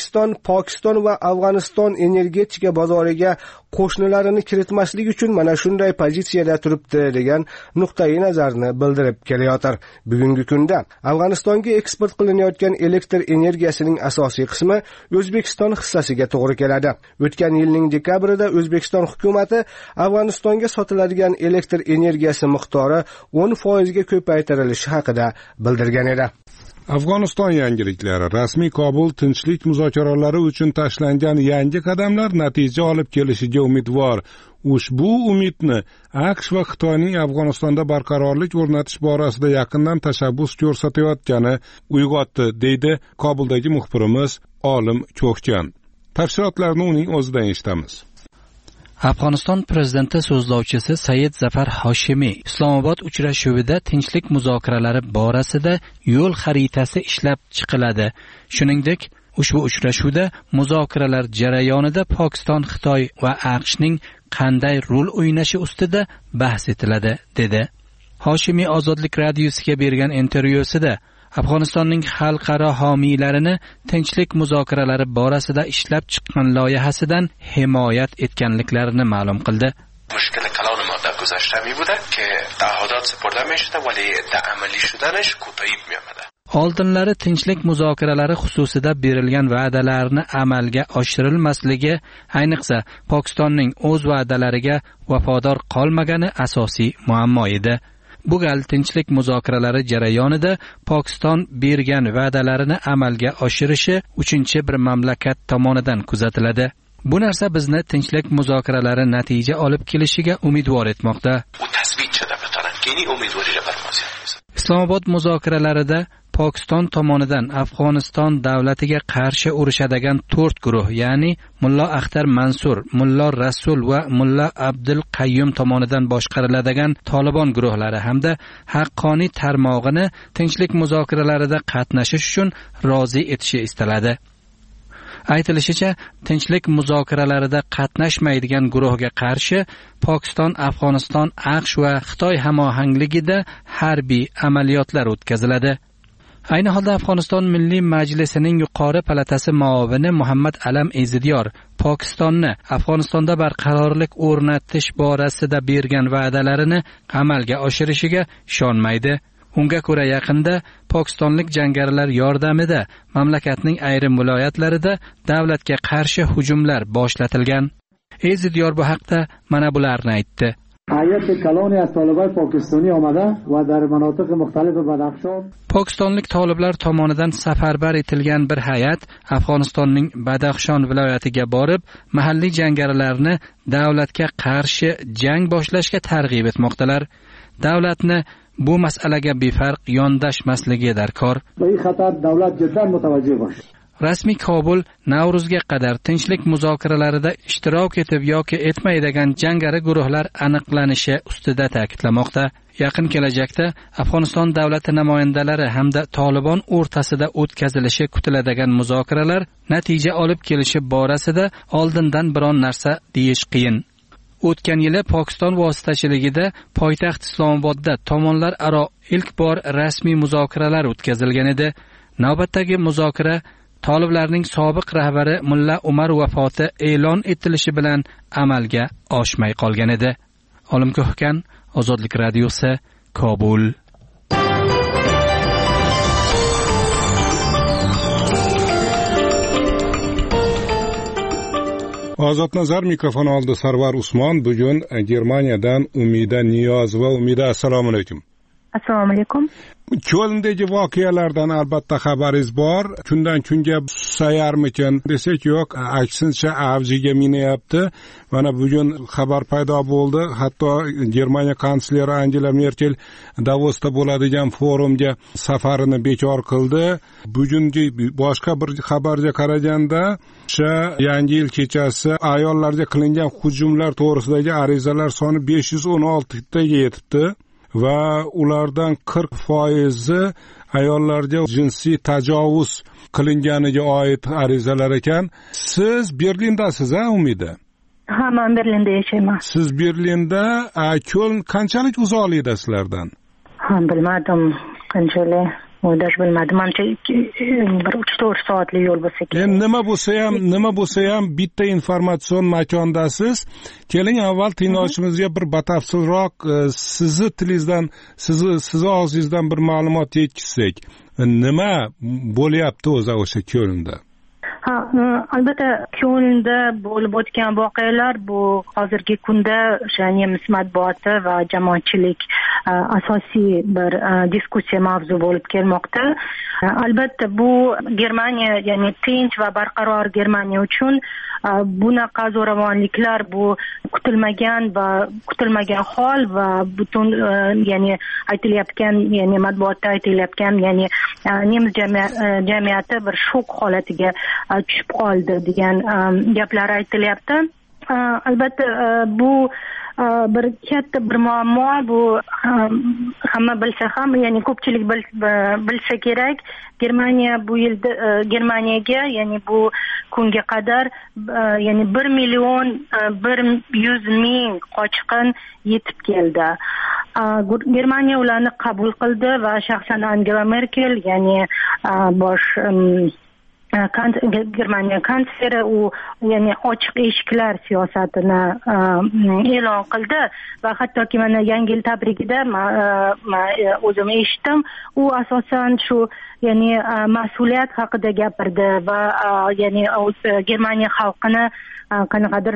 Pokiston va Afg'oniston energetika bozoriga qo'shnilarini kiritmaslik uchun mana shunday pozitsiyada turibdi degan nuqtai nazarni bildirib kelayotir. Bugungi kunda Afg'onistonga eksport qilinayotgan elektr energiyasining asosiy qismi O'zbekiston hissasiga to'g'ri keladi. O'tgan yilning dekabrida O'zbekiston hukumatı Afg'onistonga sotiladigan elektr energiyasi miqdori 10% ga ko'paytirilishi haqida bildirgan edi. Afg'oniston yangiliklari: rasmiy Kobul tinchlik muzokaralari uchun tashlangan yangi qadamlar natija olib kelishiga umidvor. Ushbu umidni AQSh va Xitoyning Afg'onistonda barqarorlik o'rnatish borasida yaqindan tashabbus ko'rsatayotgani uyg'otdi, deydi Kobuldagi muxbirimiz Olim Ko'kjan. Tafsilotlarni uning o'zidan eshitamiz. Afg'oniston prezidenti so'zlovchisi Sayid Zafar Hoshimiy Islomobod uchrashuvida tinchlik muzokaralari borasida yo'l xaritasi ishlab chiqiladi. Shuningdek, ushbu uchrashuvda muzokaralar jarayonida Pokiston, Xitoy va AQShning qanday rol o'ynashi ustida bahs etiladi, dedi. Hoshimiy Ozodlik radiosiga bergan intervyusida Afg'onistonning xalqaro homiylarini tinchlik muzokaralari borasida ishlab chiqqan loyihasidan himoyat etganliklarini ma'lum qildi. مشکل کلان ما در گذشته می بوده که تعهدات سپرده می شده ولی در عملی شدنش کوتاهی می آمده. Oldinlari tinchlik muzokaralari xususida berilgan va'dalarni amalga oshirilmasligi, ayniqsa Pokistonning o'z va'dalariga vafodor qolmagani asosiy muammo edi. Bu gal tinchlik muzokaralari jarayonida Pokiston bergan va'dalarini amalga oshirishi uchinchi bir mamlakat tomonidan kuzatiladi. Bu narsa bizni tinchlik muzokaralari natija olib kelishiga umidvor etmoqda. Islomobod muzokaralarida Pokiston tomonidan Afg'oniston davlatiga qarshi urushadigan 4 guruh, ya'ni Mulla Axtar Mansur, Mulla Rasul va Mulla Abdul Qayyum tomonidan boshqariladigan Taliban guruhlari hamda haqqoniy tarmog'ini tinchlik muzokaralarida qatnashish uchun rozi etishi istaladi. Aytilishicha, tinchlik muzokaralarida qatnashmaydigan guruhga qarshi Pokiston, Afg'oniston, AQSh va Xitoy hamohangligida harbiy amaliyotlar o'tkaziladi. Ayni holda Afg'oniston Milliy Majlisining yuqori palatasi muavini Muhammad Alam Ezidyor Pokistonni Afg'onistonda barqarorlik o'rnatish borasida bergan va'dalarini amalga oshirishiga ishonmaydi. Unga ko'ra yaqinda pokistonlik jangarilar yordamida mamlakatning ayrim viloyatlarida davlatga qarshi hujumlar boshlatilgan. Ezidyor bu haqda mana bularni aytdi. Pokistonlik toliblar tomonidan safarbar etilgan bir hay'at Afg'onistonning Badaxshon viloyatiga borib, mahalliy jangarilarni davlatga qarshi jang boshlashga targ'ib etmoqdalar. Davlatni bu masalaga befarq yondashmasligi darkor. Rasmiy Kobul Navruzga qadar tinchlik muzokaralarida ishtirok etib yoki etmaydigan jangari guruhlar aniqlanishi ustida ta'kidlamoqda. Yaqin kelajakda Afg'oniston davlati namoyandalari hamda Taliban o'rtasida o'tkazilishi kutiladigan muzokaralar natija olib kelishi borasida oldindan biron narsa deyish qiyin. O'tgan yili Pokiston vositachiligida poytaxt Islomobodda tomonlar aro ilk bor rasmiy muzokaralar o'tkazilgan edi. Navbatdagi muzokara Toliblarning sobiq rahbari Mulla Umar vafoti e'lon etilishi bilan amalga oshmay qolgan edi. Olim Ko'hkan, Ozodlik radiosi, Kobul. Ozod nazar mikrofon oldi Sarvar Usmon. Bugun Germaniyadan Umida Niyozova. Umida, assalomu alaykum. Assalomu alaykum. Ko'lindagi voqealardan albatta xabaringiz bor. Kundan kunga susayarmikin desak yo'q, aksincha avjiga minayapti. Mana bugun xabar paydo bo'ldi. Hatto Germaniya kansleri Angela Merkel Davosda bo'ladigan forumga safarini bekor qildi. Bugungi boshqa bir xabarga qaraganda, o'sha yangi yil kechasi ayollarga qilingan hujumlar to'g'risidagi arizalar soni 516 taga yetibdi. Va ulardan 40% ayollarga jinsiy tajovuz qilinganiga oid arizalar ekan. Siz Berlindasiz, Umida? Ha, men Berlinda yashayman. Siz Berlinda, Köln qanchalik uzoqlikda sizlardan? Ha, bilmadim qanchalik. даже bilmadim, manimcha bir 3-4 soatlik yo'l bo'lsa kerak. Endi nima bo'lsa ham bitta informatsion makondasiz. Keling avval tinglovchimizga bir batafsilroq sizni tilingizdan, sizni og'zingizdan bir ma'lumot yetkazsak. Nima bo'lyapti o'sha Kyolnda? Albatta Kyolnda bo'lib o'tgan voqealar bu hozirgi kunda o'sha nemis matbuoti va jamoatchilik asosiy bir diskussiya mavzu bo'lib kelmoqda. Albatta bu Germaniya, ya'ni tinch va barqaror Germaniya uchun bunaqa zo'ravonliklar bu kutilmagan hol va butun ya'ni aytilayotgan, ya'ni matbuotda aytilayotgan, ya'ni nemis jamiyati bir shok holatiga tushib qoldi degan gaplar aytilyapti. Albatta bu bir katta bir muammo, bu hamma bilsa ham, ya'ni ko'pchilik bilsa kerak. Germaniyaga ya'ni bu kunga qadar ya'ni 1,100,000 qochqin yetib keldi. Germaniya ularni qabul qildi va shaxsan Angela Merkel, ya'ni Germaniya kansleri ya'ni ochiq eshiklar siyosatini e'lon qildi va hattoki mana Yangi yil tabrigida o'zim eshitdim. U asosan shu ya'ni mas'uliyat haqida gapirdi va ya'ni Germaniya xalqini qanaqadir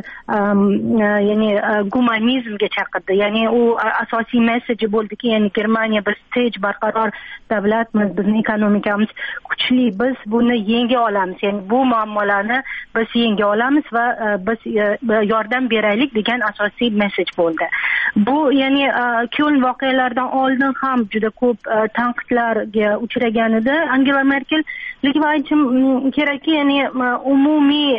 ya'ni gumanizmga chaqirdi. Ya'ni u asosiy messeji bo'ldiki, ya'ni Germaniya biz tinch barqaror davlatmiz, bizning ekonomikamiz kuchli, biz buni yenga olamiz. Ya'ni bu muammolarni biz yenga olamiz va biz yordam beraylik degan asosiy mesej bo'ldi. Bu ya'ni Kyoln voqealaridan oldin ham juda ko'p tanqidlarga uchragan edi Angela Merkel. Lekin aytishim kerakki, ya'ni umumiy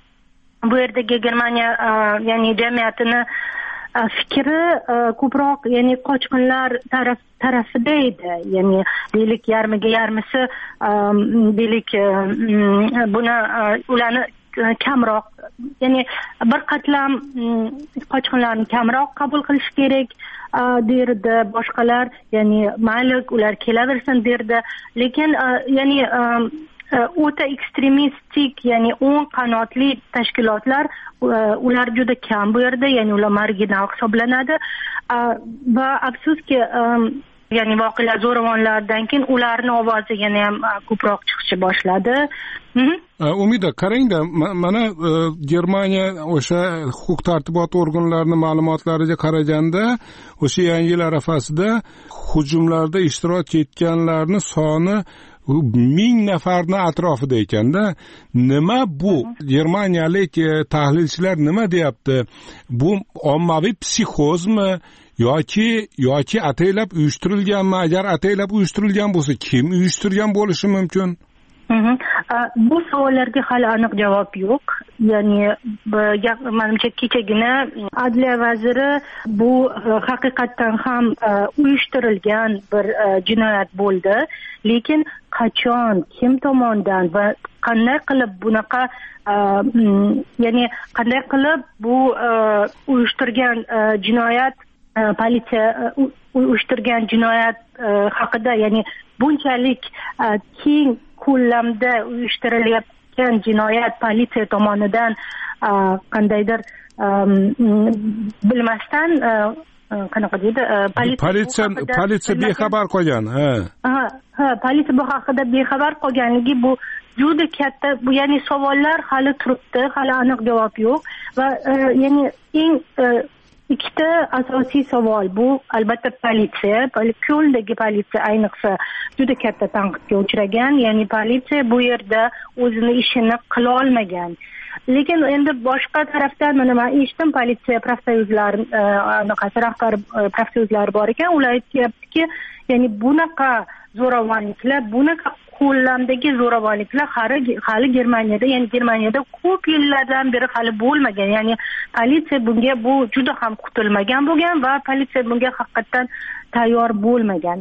bu yerdagi Germaniya ya'ni jamiyatini fikri ko'proq ya'ni qochqinlar tarafida edi. Ya'ni deylik yarmiga yarmisi deylik buni ularni kamroq, ya'ni bir qatlam qochqinlarni kamroq qabul qilish kerak derdi. Boshqalar ya'ni mayli ular kelaversin derdi. Lekin ya'ni o'ta ekstremistik, ya'ni o'ng qanotli tashkilotlar ular juda kam bu yerda, ya'ni ular marginal hisoblanadi va afsuski ya'ni voqealar zo'ravonlardan keyin ularning ovozi yana ham ko'proq chiqishni boshladi. Umida, qarangda, mana Germaniya o'sha huquq tartibot organlarining ma'lumotlariga qaraganda, o'sha yangi yil arafasida hujumlarda ishtirok etganlarning soni 1000 nafarni atrofida ekanda, nima bu? Germaniyalik tahlilchilar nima deyapti? Bu ommaviy psixozmi yoki ataylab uyushtirilganmi? Agar ataylab uyushtirilgan bo'lsa, kim uyushtirgan bo'lishi mumkin? Bu savollarga hali aniq javob yo'q. Ya'ni menimcha kechagina Adliya vaziri bu haqiqatan ham uyushtirilgan bir jinoyat bo'ldi, lekin qachon, kim tomonidan va qanday qilib bunaqa ya'ni qanday qilib bu uyushtirgan jinoyat politsiya uyushtirgan jinoyat haqida, ya'ni bunchalik keng ko'lamda uyushtirilayotgan jinoyat politsiya tomonidan qandaydir bilmasdan qanaqa deydi, politsiya bexabar qolgan. Politsiya bu haqida bexabar qolganligi bu juda katta, bu ya'ni savollar hali turibdi, hali aniq javob yo'q va ya'ni eng ikkita asosiy savol bu albatta politsiya. Kyolndagi politsiya ayniqsa juda katta tanqidga uchragan. Ya'ni politsiya bu yerda o'zini ishini qila olmagan. Lekin endi boshqa tarafdan mana men eshitdim, politsiya profsoyuzlari rahbar profsoyuzlari bor ekan, ular aytyaptiki, ya'ni bunaqa zo'ravonliklar, bunaqa qo'llamdagi zo'ravonliklar hali Germaniyada, ya'ni Germaniyada ko'p yillardan beri hali bo'lmagan. Ya'ni politsiya bunga juda ham kutilmagan bo'lgan va politsiya bunga haqiqatan tayyor bo'lmagan.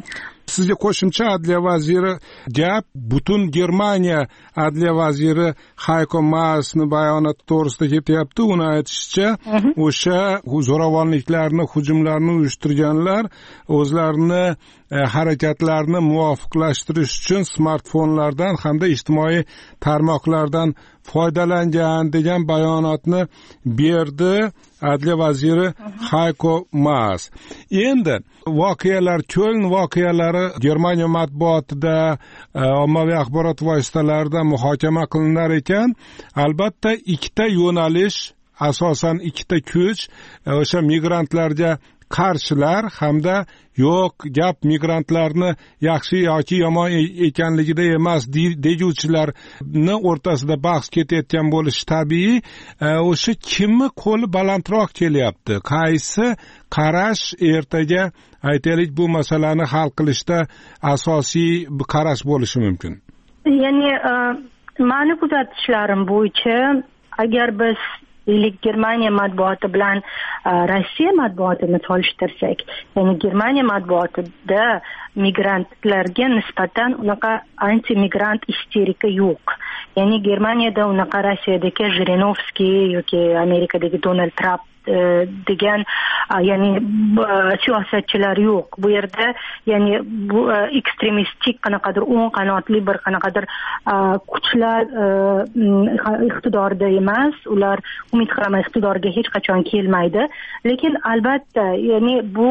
sizga qo'shimcha adliya vaziri gap butun Germaniya adliya vaziri Heiko Maasni bayonoti to'g'risida ketyapti. Uni aytishicha, o'sha zo'ravonliklarni, hujumlarni uyushtirganlar o'zlarini harakatlarni muvofiqlashtirish uchun smartfonlardan hamda ijtimoiy tarmoqlardan foydalangan degan bayonotni berdi adliya vaziri Heiko Maas. Endi voqealar, Köln voqealari Germaniya matbuotida, ommaviy axborot vositalarida muhokama qilinar ekan. Albatta ikkita yo'nalish, asosan ikkita kuch o'sha migrantlarga qarshilar hamda yo'q, gap migrantlarni yaxshi yoki yomon ekanligida emas deguvchilarni o'rtasida bahs ketayotgan bo'lishi tabiiy. O'sha kimni qo'li balandroq kelyapti, qaysi qarash ertaga aytaylik bu masalani hal qilishda asosiy qarash bo'lishi mumkin? Ya'ni meni kuzatishlarim bo'yicha agar biz Germaniya matbuoti bilan Rossiya matbuotini solishtirsak, ya'ni Germaniya matbuotida migrantlarga nisbatan unaqa anti-migrant isterika yo'q. Ya'ni Germaniyada unaqa Rossiyadagi Jirinovskiy yoki Amerikadagi Donald Trump degan ya'ni siyosatchilar yo'q. Bu yerda ya'ni bu ekstremistik qanaqadir o'ng qanotli bir qanaqadir kuchlar iqtidorda emas. Ular umid qilaman iqtidorga hech qachon kelmaydi. Lekin albatta ya'ni bu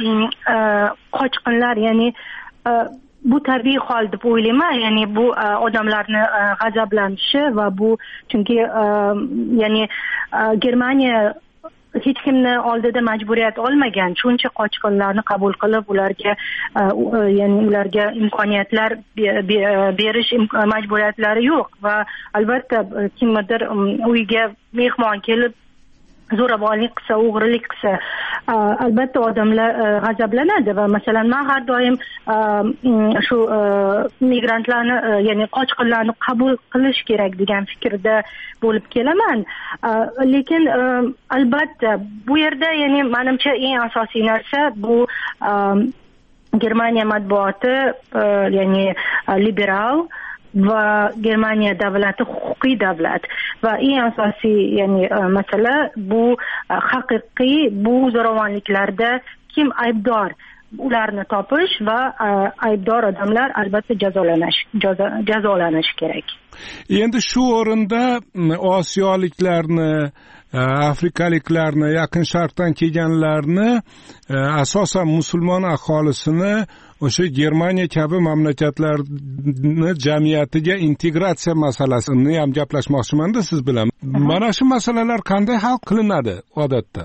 qochqinlar ya'ni bu tabiiy hol deb o'ylayman. Ya'ni bu odamlarni g'azablanishi va bu chunki ya'ni Germaniya hech kimni oldida majburiyat olmagan, shuncha qochqinlarni qabul qilib ularga ya'ni ularga imkoniyatlar berish majburiyatlari yo'q va albatta kimdir uyiga mehmon kelib zo'ravonlik qilsa, o'g'rilik qilsa, albatta odamlar g'azablanadi va masalan men har doim shu migrantlarni ya'ni qochqinlarni qabul qilish kerak degan fikrda bo'lib kelaman. Lekin albatta bu yerda ya'ni menimcha eng asosiy narsa bu Germaniya matbuoti ya'ni liberal va Germaniya davlati huquqiy davlat va eng asosiy ya'ni masala bu haqiqiy bu zo'ravonliklarda kim aybdor ularni topish va aybdor odamlar albatta jazolanishi kerak. Endi shu o'rinda osiyoliklarni, afrikaliklarni, yaqin sharqdan kelganlarni, asosan musulmon aholisini o'sha Germaniya kabi mamlakatlarni jamiyatiga integratsiya masalasini ham gaplashmoqchiman-da siz bilan. Mana shu masalalar qanday hal qilinadi odatda?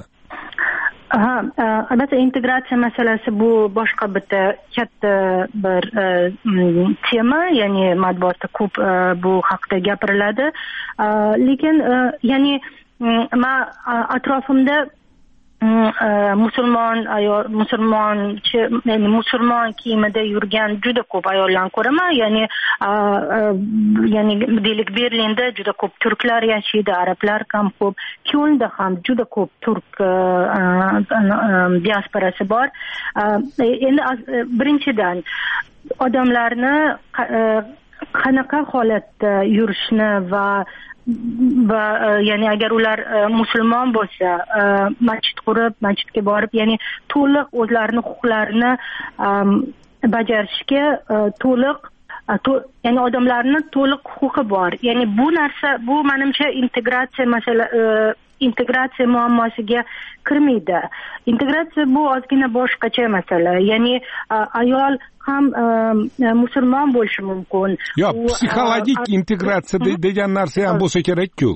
Albatta integratsiya masalasi bu boshqa bitta katta bir tema, ya'ni matbuotda ko'p bu haqda gapiriladi. Lekin ya'ni men atrofimda musulmon kiyimida yurgan juda ko'p ayollarni ko'raman. Ya'ni deylik Berlinda juda ko'p turklar yashaydi, arablar ham ko'p. Kölnda ham juda ko'p turk diasporasi bor. Endi birinchidan odamlarni qanaqa holatda yurishni va ya'ni agar ular musulmon bo'lsa, masjid qurib, masjidga borib, ya'ni to'liq o'zlarining huquqlarini bajarishga ya'ni odamlarning to'liq huquqi bor. Ya'ni bu narsa, bu menimcha integratsiya muammosiga kirmaydi. Integratsiya bu ozgina boshqacha masala. Ya'ni ayol ham musulmon bo'lishi mumkin. Yo'q, psixologik integratsiya degan narsa ham bo'lsa kerak-ku.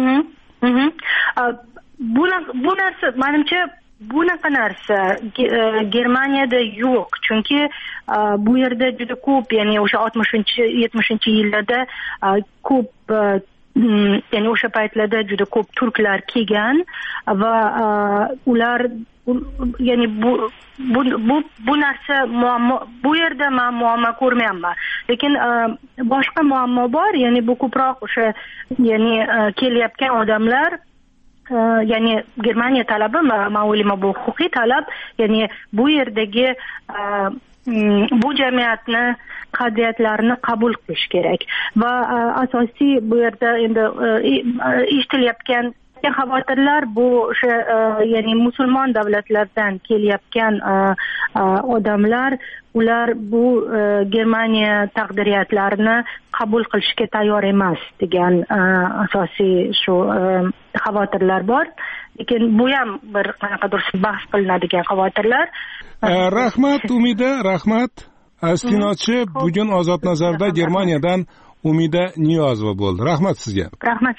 Bu narsa menimcha bunaqa narsa Germaniyada yo'q. Chunki bu yerda juda ko'p, ya'ni o'sha 60-70-yillarda ko'p ya'ni o'sha paytlarda juda ko'p turklar kelgan va ular ya'ni bu narsa muammo, bu yerda men muammo ko'rmayapman. Lekin boshqa muammo bor, ya'ni bu ko'proq o'sha ya'ni kelyapgan odamlar ya'ni Germaniya talabi, men o'ylayman bu huquqiy talab, ya'ni bu yerdagi bu jamiyatni qadriyatlarini qabul qilish kerak va asosiy bu yerda endi eshitilayotgan xavotirlar bu o'sha ya'ni musulmon davlatlardan kelayotgan odamlar, ular bu Germaniya taqdiriyatlarini qabul qilishga tayyor emas degan asosiy shu xavotirlar bor. Lekin bu ham bir qanaqadir bahs qilinadigan xavotirlar. Rahmat Umida, rahmat. Astinochi bugun Ozod Nazarda Germaniyadan Umida Niyozova bo'ldi. Rahmat sizga. Rahmat.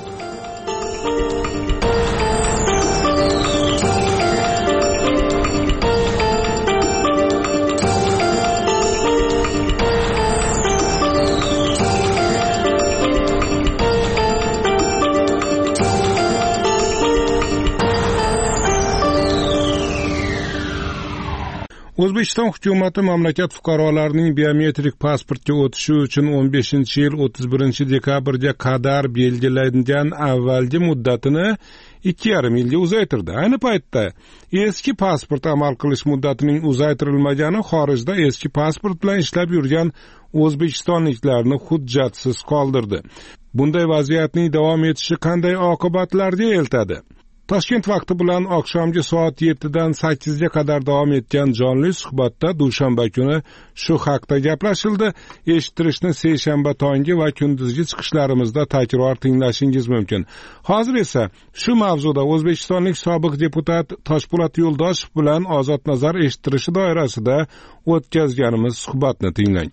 O'zbekiston hukumati mamlakat fuqarolarining biometrik pasportga o'tishi uchun 15-yil 31-dekabrga qadar belgilangan avvalgi muddatini 2,5 yilga uzaytirdi. Ayni paytda eski pasport amal qilish muddatining uzaytirilmagani xorijda eski pasport bilan ishlab yurgan o'zbekistonliklarni hujjatsiz qoldirdi. Bunday vaziyatning davom etishi qanday oqibatlarga eltadi? Toshkent vaqti bilan oqshomgi soat 7 dan 8 ga qadar davom etgan jonli suhbatda dushanba kuni shu haqda gaplashildi. Eshittirishni seshanba tongi va kunduzgi chiqishlarimizda takror tinglashingiz mumkin. Hozir esa shu mavzuda o'zbekistonlik sobiq deputat Toshpo'lat Yo'ldoshev bilan Ozod Nazar eshittirishi doirasida o'tkazganimiz suhbatni tinglang.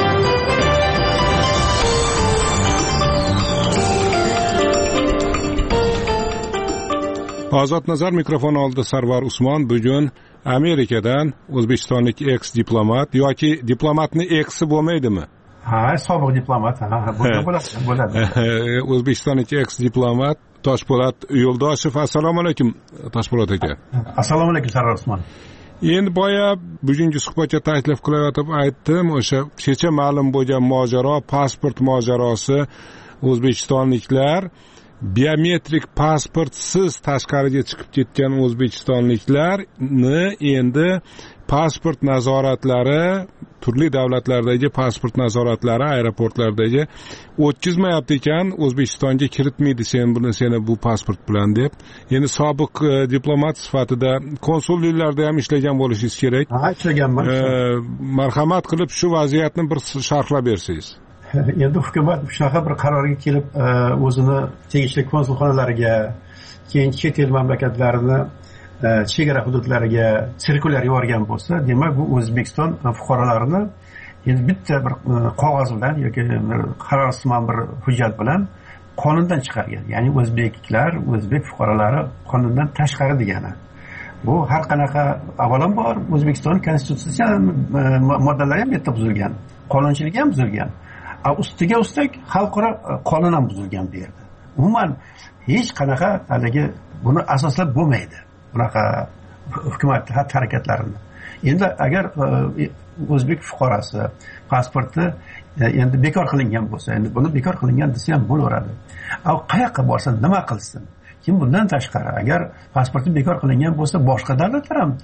Ozod Nazar mikrofon oldida Sarvar Usmon bugun Amerikadan o'zbekistonlik eks-diplomat yoki diplomatni eksi bo'lmaydimi? Ha, sobiq diplomat, bo'ladi. O'zbekistonlik eks-diplomat Toshpo'lat Yo'ldoshev. Assalomu alaykum Toshpo'lat aka. Assalomu alaykum Sarvar Usmon. Endi boya bugungi suhbatga taklif qilayotib aytdim, o'sha kecha ma'lum bo'lgan mojaro, pasport mojarosi, o'zbekistonliklar biometrik pasportsiz tashqariga chiqib ketgan o'zbekistonliklarni endi pasport nazoratlari, turli davlatlardagi pasport nazoratlari, aeroportlardagi o'tkazmayapti ekan, O'zbekistonga kiritmaydi seni bu pasport bilan deb. Endi sobiq diplomat sifatida konsulliklarda ham ishlagan bo'lishingiz kerak. Ha, ishlaganman. Marhamat qilib shu vaziyatni bir sharhlab bersangiz. Endi hukumat shunaqa bir qarorga kelib o'zini tegishli konsulxonalariga, keyin chet el mamlakatlarini chegara hududlariga sirkulyar yuborgan bo'lsa, demak bu O'zbekiston fuqarolarini endi bitta bir qog'oz bilan yoki qarorsimon bir hujjat bilan qonundan chiqargan. Ya'ni o'zbeklar, o'zbek fuqarolari qonundan tashqari degani. Bu har qanaqa avvalambor O'zbekiston konstitutsiyasi moddalari ham bitta buzilgan, qonunchilik ham buzilgan. Ustiga ustak xalqaro qonun ham buzilgan bu yerda. Umuman hech qanaqa haligi buni asoslab bo'lmaydi. Bunaqa hukumat harakatlarini. Endi agar o'zbek fuqarosi pasporti endi bekor qilingan bo'lsa, endi buni bekor qilingan desa ham bo'laveradi. Qayoqqa borsa nima qilsin? Kim bundan tashqari agar pasporti bekor qilingan bo'lsa, boshqa davlatlar ham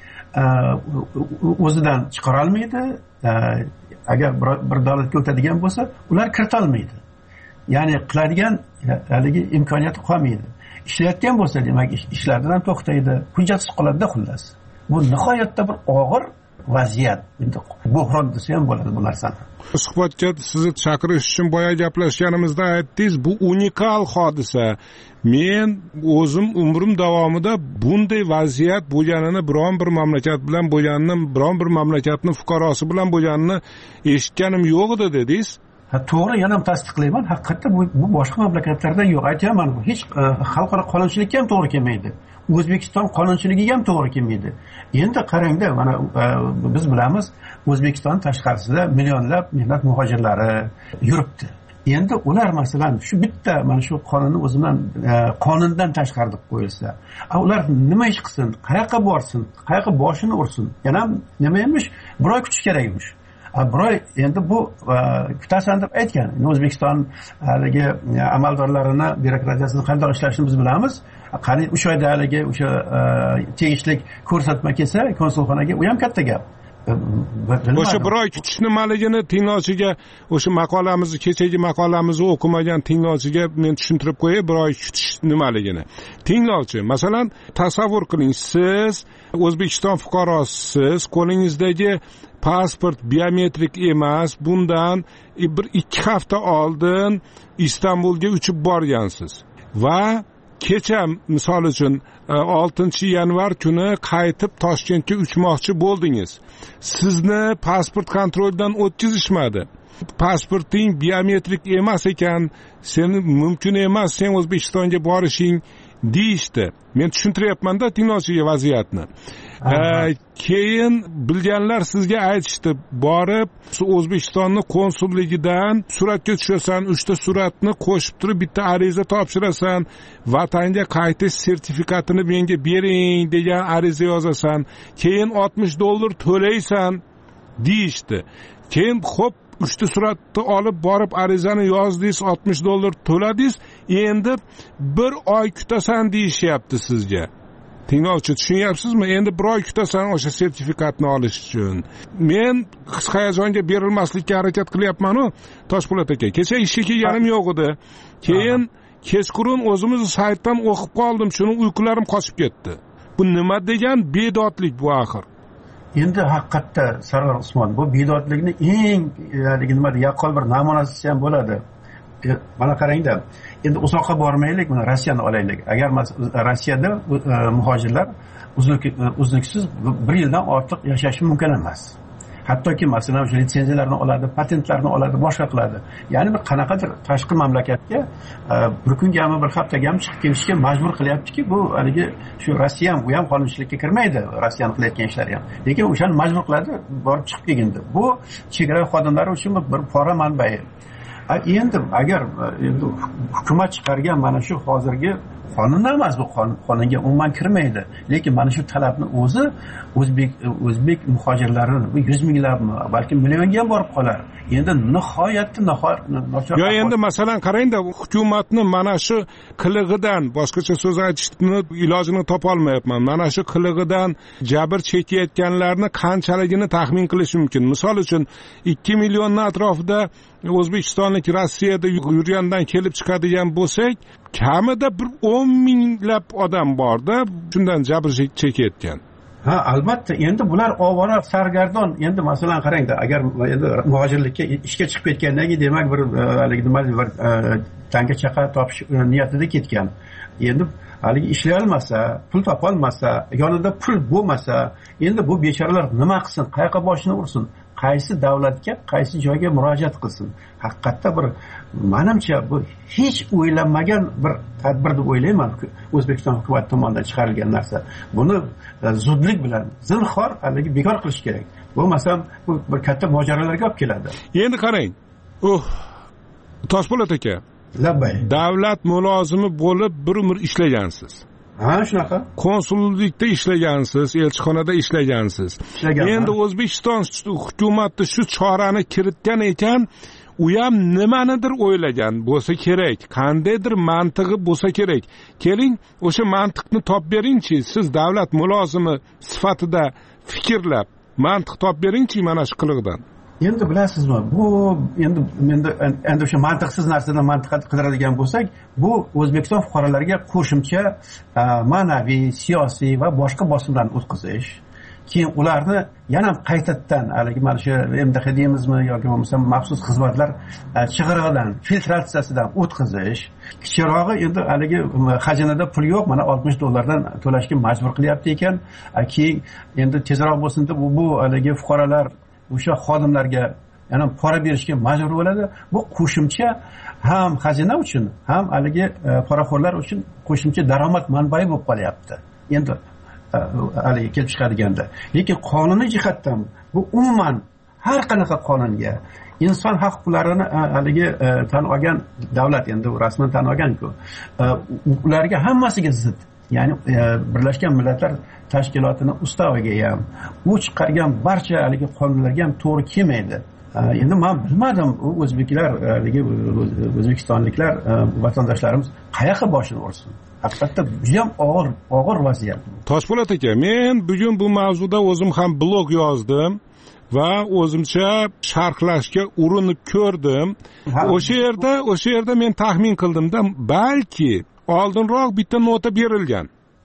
o'zidan chiqara olmaydi. Agar bir davlatga o'tadigan bo'lsa, ular kirita olmaydi. Ya'ni qiladigan haligi imkoniyati qolmaydi. Ishlayotgan bo'lsa, demak ishlardan ham to'xtaydi, hujjatsiz qoladi-da xullas. Bu nihoyatda bir og'ir vaziyat. Endi bo'hron desa ham bo'ladi bu narsani. Suhbatga sizni chaqirish uchun boya gaplashganimizda aytdingiz, bu unikal hodisa. Men o'zim umrim davomida bunday vaziyat bo'lganini, biron bir mamlakat bilan bo'lganini, biron bir mamlakatning fuqarosi bilan bo'lganini eshitganim yo'q edi dedingiz. To'g'ri, yana ham tasdiqlayman. Haqiqatda bu boshqa mamlakatlarda yo'q. Aytaman, bu hech xalqaro qonunchilikka ham to'g'ri kelmaydi. O'zbekiston qonunchiligiga ham to'g'ri kelmaydi. Endi qarangda, mana biz bilamiz, O'zbekiston tashqarisida millionlab mehnat muhojirlari yuribdi. Endi ular masalan shu bitta mana shu qonunni o'zidan qonundan tashqari deb qo'yilsa, ular nima ish qilsin, qayoqqa borsin, qayoqqa boshini ursin? Yana nima emish? Bir oy kutish kerak emish. Bir oy endi bu kutasan deb aytgan. O'zbekiston haligi amaldorlarini, byurokratiyasini qanday ishlashini biz bilamiz. Qani 3 oyda haligi o'sha tegishli ko'rsatma kelsa konsulxonaga, u ham katta gap. o'sha bir oy kutish nimaligini tinglovchiga o'sha maqolamizni kechagi maqolamizni o'qimagan tinglovchiga men tushuntirib qo'yay bir oy kutish nimaligini. Tinglovchi masalan tasavvur qiling, siz O'zbekiston fuqarosisiz, qo'lingizdagi pasport biometrik emas, bundan 1-2 hafta oldin Istanbulga uchib borgansiz va kecha misol uchun 6-yanvar kuni qaytib Toshkentga uchmoqchi bo'ldingiz. Sizni pasport kontroldan o'tkazishmadi. Pasporting biometrik emas ekan, seni mumkin emas, sen O'zbekistonga borishing deyishdi. Men tushuntiryapman-da tinglovchiga vaziyatni. Keyin bilganlar sizga aytishdi, borib O'zbekistonning konsulligidan suratga tushasan, 3 ta suratni qo'shib turib bitta ariza topshirasan, vatanga qaytish sertifikatini menga bering degan ariza yozasan, keyin $60 to'laysan deyishdi. Keyin xo'p 3 ta suratni olib borib arizani yozdingiz, $60 to'ladingiz, endi 1 oy kutasan deyishyapti sizga. Tinglovchi, tushunyapsizmi? Endi 1 oy kutasan o'sha sertifikatni olish uchun. Men his-hayajonga berilmaslikka harakat qilyapman-ku, Toshpo'lat aka. Kecha ishga kelganim yo'q edi. Keyin kechqurun o'zimiz saytdan o'qib qoldim, shuni uyqularim qochib ketdi. Bu nima degan bedodlik bu axir? Endi haqiqatda Sarvar Usmon, bu bedodlikni eng nima yaqqol bir namunasi ham bo'ladi. Mana qarangda, endi uzoqqa bormaylik, mana Rossiyani olaylik. Agar Rossiyada muhojirlar uzluksiz 1 yildan ortiq yashashi mumkin emas. Hattoki masalan o'sha litsenziyalarni oladi, patentlarni oladi, boshqa qiladi. Ya'ni bir qanaqadir tashqi mamlakatga bir kungami, bir haftagami chiqib kelishga majbur qilyaptiki, bu haligi shu Rossiya ham, u ham qonunchilikka kirmaydi, Rossiyani qilayotgan ishlari ham. Lekin o'shani majbur qiladi, borib chiqib kelganda. Bu chegara xodimlari uchun bir pora manbai. Endi agar hukumat chiqargan mana shu hozirgi qonunlar emas, bu qonunga umuman kirmaydi. Lekin mana shu talabni o'zi o'zbek muhojirlarini bu 100 minglabmi, balki millionga ham borib qolar. Endi nihoyatda nochor. Yo, endi masalan qarangda, hukumatni mana shu qilig'idan, boshqacha so'z aytishni ilojini topa olmayapman. Mana shu qilig'idan jabr chekayotganlarni qanchaligini taxmin qilish mumkin. Misol uchun 2 millionning atrofida O'zbekistonlik Rossiyada yurgandan kelib chiqadigan bo'lsak, kamida bir 10 minglab odam borda shundan jabr chekayotgan. Ha, albatta, endi bular ovora sargardon. Endi masalan qarangda, agar endi muhojirlikka ishga chiqib ketgandan keyin demak bir haligi nima bir tanga chaqa topish niyatida ketgan. Endi haligi ishlay olmasa, pul topa olmasa, yonida pul bo'lmasa, endi bu bechoralar nima qilsin, qayoqqa boshini ursin? Qaysi davlatga, qaysi joyga murojaat qilsin? Haqiqatda bir menimcha bu hech o'ylanmagan bir tadbir deb o'ylayman, O'zbekiston hukumati tomonidan chiqarilgan narsa. Buni zudlik bilan zinhor haligi bekor qilish kerak. Bo'lmasa bu bir katta mojarolarga olib keladi. Endi qarang. Toshpo'lat aka. Labbay. Davlat mulozimi bo'lib bir umr ishlagansiz. Ha, shunaqa. Konsullikda ishlagansiz, elchixonada ishlagansiz. Endi O'zbekiston hukumati shu chorani kiritgan ekan, u ham nimanidir o'ylagan bo'lsa kerak, qandaydir mantig'i bo'lsa kerak. Keling, o'sha mantiqni topib beringchi, siz davlat mulozimi sifatida fikrlab, mantiq topib beringchi mana shu qilig'idan. Endi bilasizmi, bu endi o'sha mantiqsiz narsadan mantiq qidiradigan bo'lsak, bu O'zbekiston fuqarolariga qo'shimcha ma'naviy, siyosiy va boshqa bosimlarni o'tkazish, keyin ularni yana qaytadan haligi mana shu MDH deymizmi yoki bo'lmasa maxsus xizmatlar chig'irig'idan, filtratsiyasidan o'tkazish. Kichirog'i endi haligi xazinada pul yo'q, mana $60 to'lashga majbur qilyapti ekan. Keyin endi tezroq bo'lsin deb bu haligi fuqarolar o'sha xodimlarga yana pora berishga majbur bo'ladi. Bu qo'shimcha ham xazina uchun, ham haligi poraxo'rlar uchun qo'shimcha daromad manbai bo'lib qolyapti. Endi haligi kelib chiqadiganda. Lekin qonuniy jihatdan bu umuman har qanaqa qonunga, inson huquqlarini haligi tan olgan davlat, endi rasman tan olgan-ku, ularga hammasiga zid. Ya'ni Birlashgan Millatlar Tashkilotining ustaviga ham, u chiqargan barcha haligi qonunlarga ham to'g'ri kelmaydi. Endi men bilmadim, o'zbeklar, haligi o'zbekistonliklar vatandoshlarimiz qayoqqa boshini ursin. Haqiqatda juda ham og'ir vaziyat. Toshpo'lat aka, men bugun bu mavzuda o'zim ham blog yozdim. va o'zimcha sharhlashga urinib ko'rdim. O'sha yerda men taxmin qildimda, balki oldinroq bitta nota berilgan.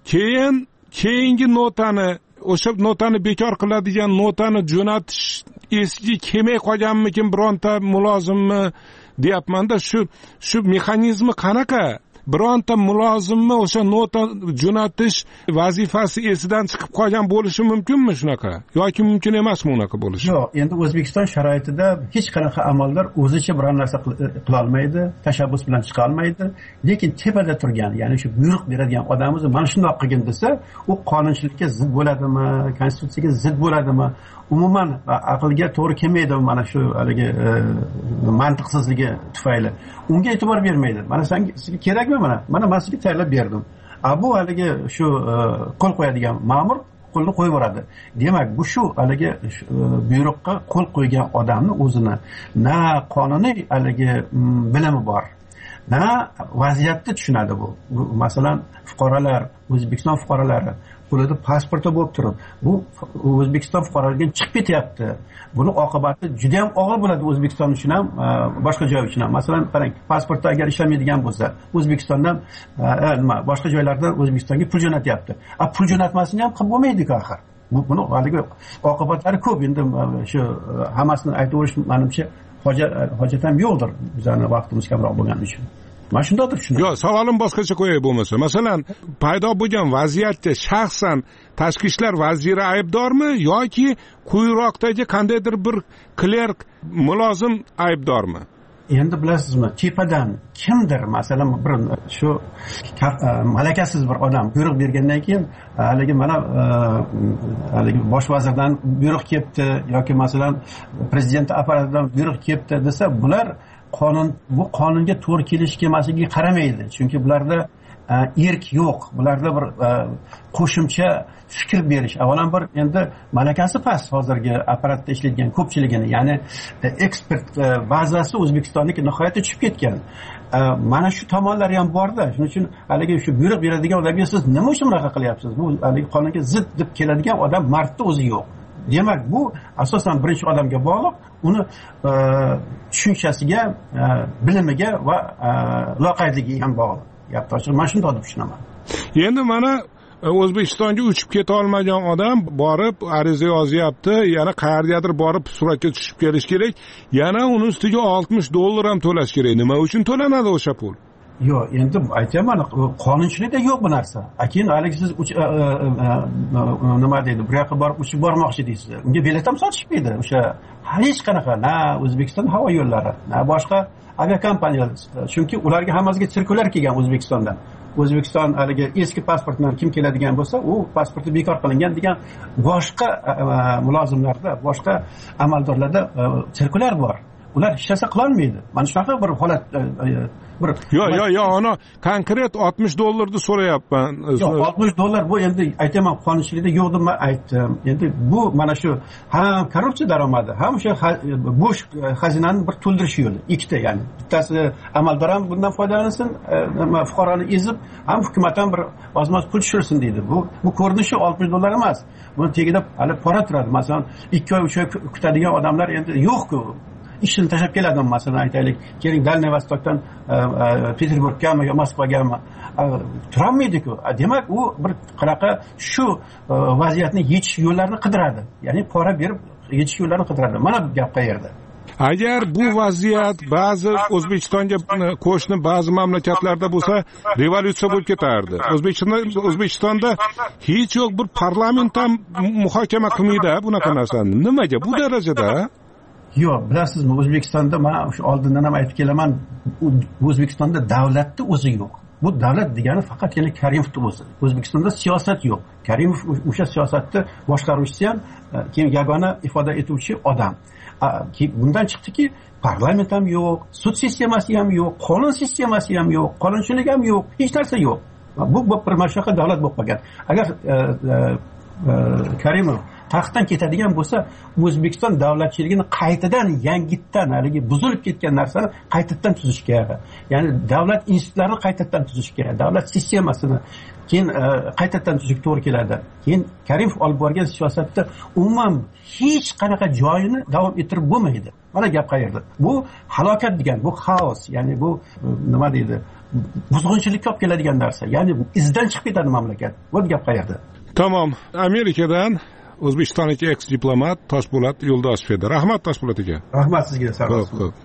Keyingi notani, o'sha notani bekor qiladigan notani jo'natish esiga kelmay qolganmikin bironta mulozimmi deyapmanda. Shu mexanizmi qanaqa? Bironta mulozimmi o'sha nota jo'natish vazifasi esidan chiqib qolgan bo'lishi mumkinmi shunaqa? Yoki mumkin emasmi unaqa bo'lishi? Yo'q, endi O'zbekiston sharoitida hech qanaqa amaldor o'zicha biror narsa qila olmaydi, tashabbus bilan chiqa olmaydi. Lekin tepada turgan, ya'ni shu buyruq beradigan odamimiz mana shunday qilgin desa, u qonunchilikka zid bo'ladimi, konstitutsiyaga zid bo'ladimi? Umuman aqlga to'g'ri kelmaydi mana shu haligi mantiqsizligi tufayli. Unga e'tibor bermaydi. Mana sizga kerakmi mana? Mana men sizga tayyorlab berdim. Bu haligi shu qo'l qo'yadigan ma'mur qo'lni qo'yib yuboradi. Demak, bu shu haligi buyruqqa qo'l qo'ygan odamni o'zini na qonuniy haligi bilimi bor, na vaziyatni tushunadi bu. Masalan, fuqarolar, O'zbekiston fuqarolari qo'lida pasporti bo'lib turib, bu O'zbekiston fuqarolariga chiqib ketyapti. Buni oqibati juda ham og'ir bo'ladi O'zbekiston uchun ham, boshqa joy uchun ham. Masalan, qarang, pasportda agar ishlamaydigan bo'lsa, O'zbekistondan boshqa joylardan O'zbekistonga pul jo'natyapti. Pul jo'natmasini ham qilib bo'lmaydi-ku axir. Buni haligi oqibatlari ko'p. Endi shu hammasini aytaverish menimcha hojat ham yo'qdir. Bizning vaqtimiz kamroq bo'lgani uchun. Mana shunday tushundim. Yo'q, savolim boshqacha qo'yay bo'lmasa. Masalan, paydo bo'lgan vaziyatda shaxsan tashqi ishlar vaziri aybdormi yoki quyiroqdagi qandaydir bir klerk mulozim aybdormi? Endi bilasizmi, tepadan kimdir, masalan, bir shu malakasiz bir odam buyruq bergandan keyin haligi mana haligi bosh vazirdan buyruq kelibdi yoki masalan prezident apparatidan buyruq kelibdi desa, bular bu qonunga to'g'ri kelish kelmasligiga qaramaydi. Chunki bularda erk yo'q. Bularda bir qo'shimcha fikr berish. Avvalambor endi malakasi past hozirgi apparatda ishlaydigan ko'pchiligini, ya'ni ekspert bazasi O'zbekistonniki nihoyatda tushib ketgan. Mana shu tomonlari ham bor-da. Shuning uchun haligi shu buyruq beradigan odamga siz nima uchun bunaqa qilyapsiz? Bu haligi qonunga zid deb keladigan odam mardni o'zi yo'q. Demak, bu asosan birinchi odamga bog'liq, uni tushunchasiga, bilimiga va loqaydligiga ham bog'liq. Gap ochiq, men shunday deb tushunaman. Endi mana O'zbekistonga uchib keta olmagan odam borib ariza yozyapti, yana qayergadir borib suratga tushib kelish kerak, yana uni ustiga $60 ham to'lash kerak. Nima uchun to'lanadi o'sha pul? Yo'q, endi aytaman, qonunchilikda yo'q bu narsa. Keyin haligi siz nima deydi, bu yoqqa borib uchib bormoqchi deysiz. Unga bilet ham sotishmaydi. O'sha hech qanaqa na O'zbekiston havo yo'llari, na boshqa aviakompaniyalar. Chunki ularga hammasiga sirkulyar kelgan O'zbekistondan. O'zbekiston haligi eski pasport bilan kim keladigan bo'lsa, u pasporti bekor qilingan degan boshqa mulozimlarda, boshqa amaldorlarda sirkulyar bor. Ular hech narsa qila olmaydi. Mana shunaqa bir holat Yo'q, ana konkret $60 ni so'rayapman. Yo'q, $60 bu endi aytaman qonunchilikda yo'q deb aytdim. Endi bu mana shu ham korrupsiya daromadi, ham o'sha bo'sh xazinani bir to'ldirish yo'li. Ikkita, ya'ni bittasi amaldor ham bundan foydalansin, fuqaroni ezib, ham hukumat ham bir ozmoz pul tushirsin deydi. Bu ko'rinishi $60 emas. Buni tagida hali pora turadi. Masalan, 2 oy 3 oy kutadigan odamlar endi yo'q-ku. ishini tashlab keladigan, masalan aytaylik, keling Dalniy Vostokdan Peterburggami yo Moskvagami turolmaydi-ku. Demak, u bir qanaqa shu vaziyatni yechish yo'llarini qidiradi. Ya'ni pora berib yechish yo'llarini qidiradi. Mana gap qayerda. Agar bu vaziyat ba'zi O'zbekistonga qo'shni ba'zi mamlakatlarda bo'lsa, revolyutsiya bo'lib ketardi. O'zbekistonda hech yo'q bir parlament ham muhokama qilmaydi bunaqa narsani. Nimaga bu darajada? Yo'q, bilasizmi, O'zbekistonda men o'sha oldindan ham aytib kelaman, O'zbekistonda davlatni o'zi yo'q. Bu davlat degani faqatgina Karimovning o'zi. O'zbekistonda siyosat yo'q. Karimov o'sha siyosatni boshqaruvchisi ham, keyin yagona ifoda etuvchi odam. Bundan chiqdiki, parlament ham yo'q, sud sistemasi ham yo'q, qonun sistemasi ham yo'q, qonunchilik ham yo'q, hech narsa yo'q. Bu bir mashnaqa davlat bo'lib qolgan. Agar Karimov taxtdan ketadigan bo'lsa, O'zbekiston davlatchiligini qaytadan yangitdan haligi buzilib ketgan narsani qaytadan tuzish kerak. Ya'ni davlat institutlarini qaytadan tuzish kerak. Davlat sistemasini keyin qaytadan tuzishga to'g'ri keladi. Keyin Karimov olib borgan siyosatda umuman hech qanaqa joyini davom ettirib bo'lmaydi. Mana gap qayerda? Bu halokat degan, bu xaos, ya'ni bu nima deydi? Buzg'unchilikka olib keladigan narsa. Ya'ni izdan chiqib ketadi mamlakat. Bu gap qayerda? Tamam. Amerikadan O'zbekistondagi eks-diplomat Toshpo'lat Yo'ldoshev edi. Rahmat Toshpo'lat aka. Rahmat sizga, sog' bo'ling.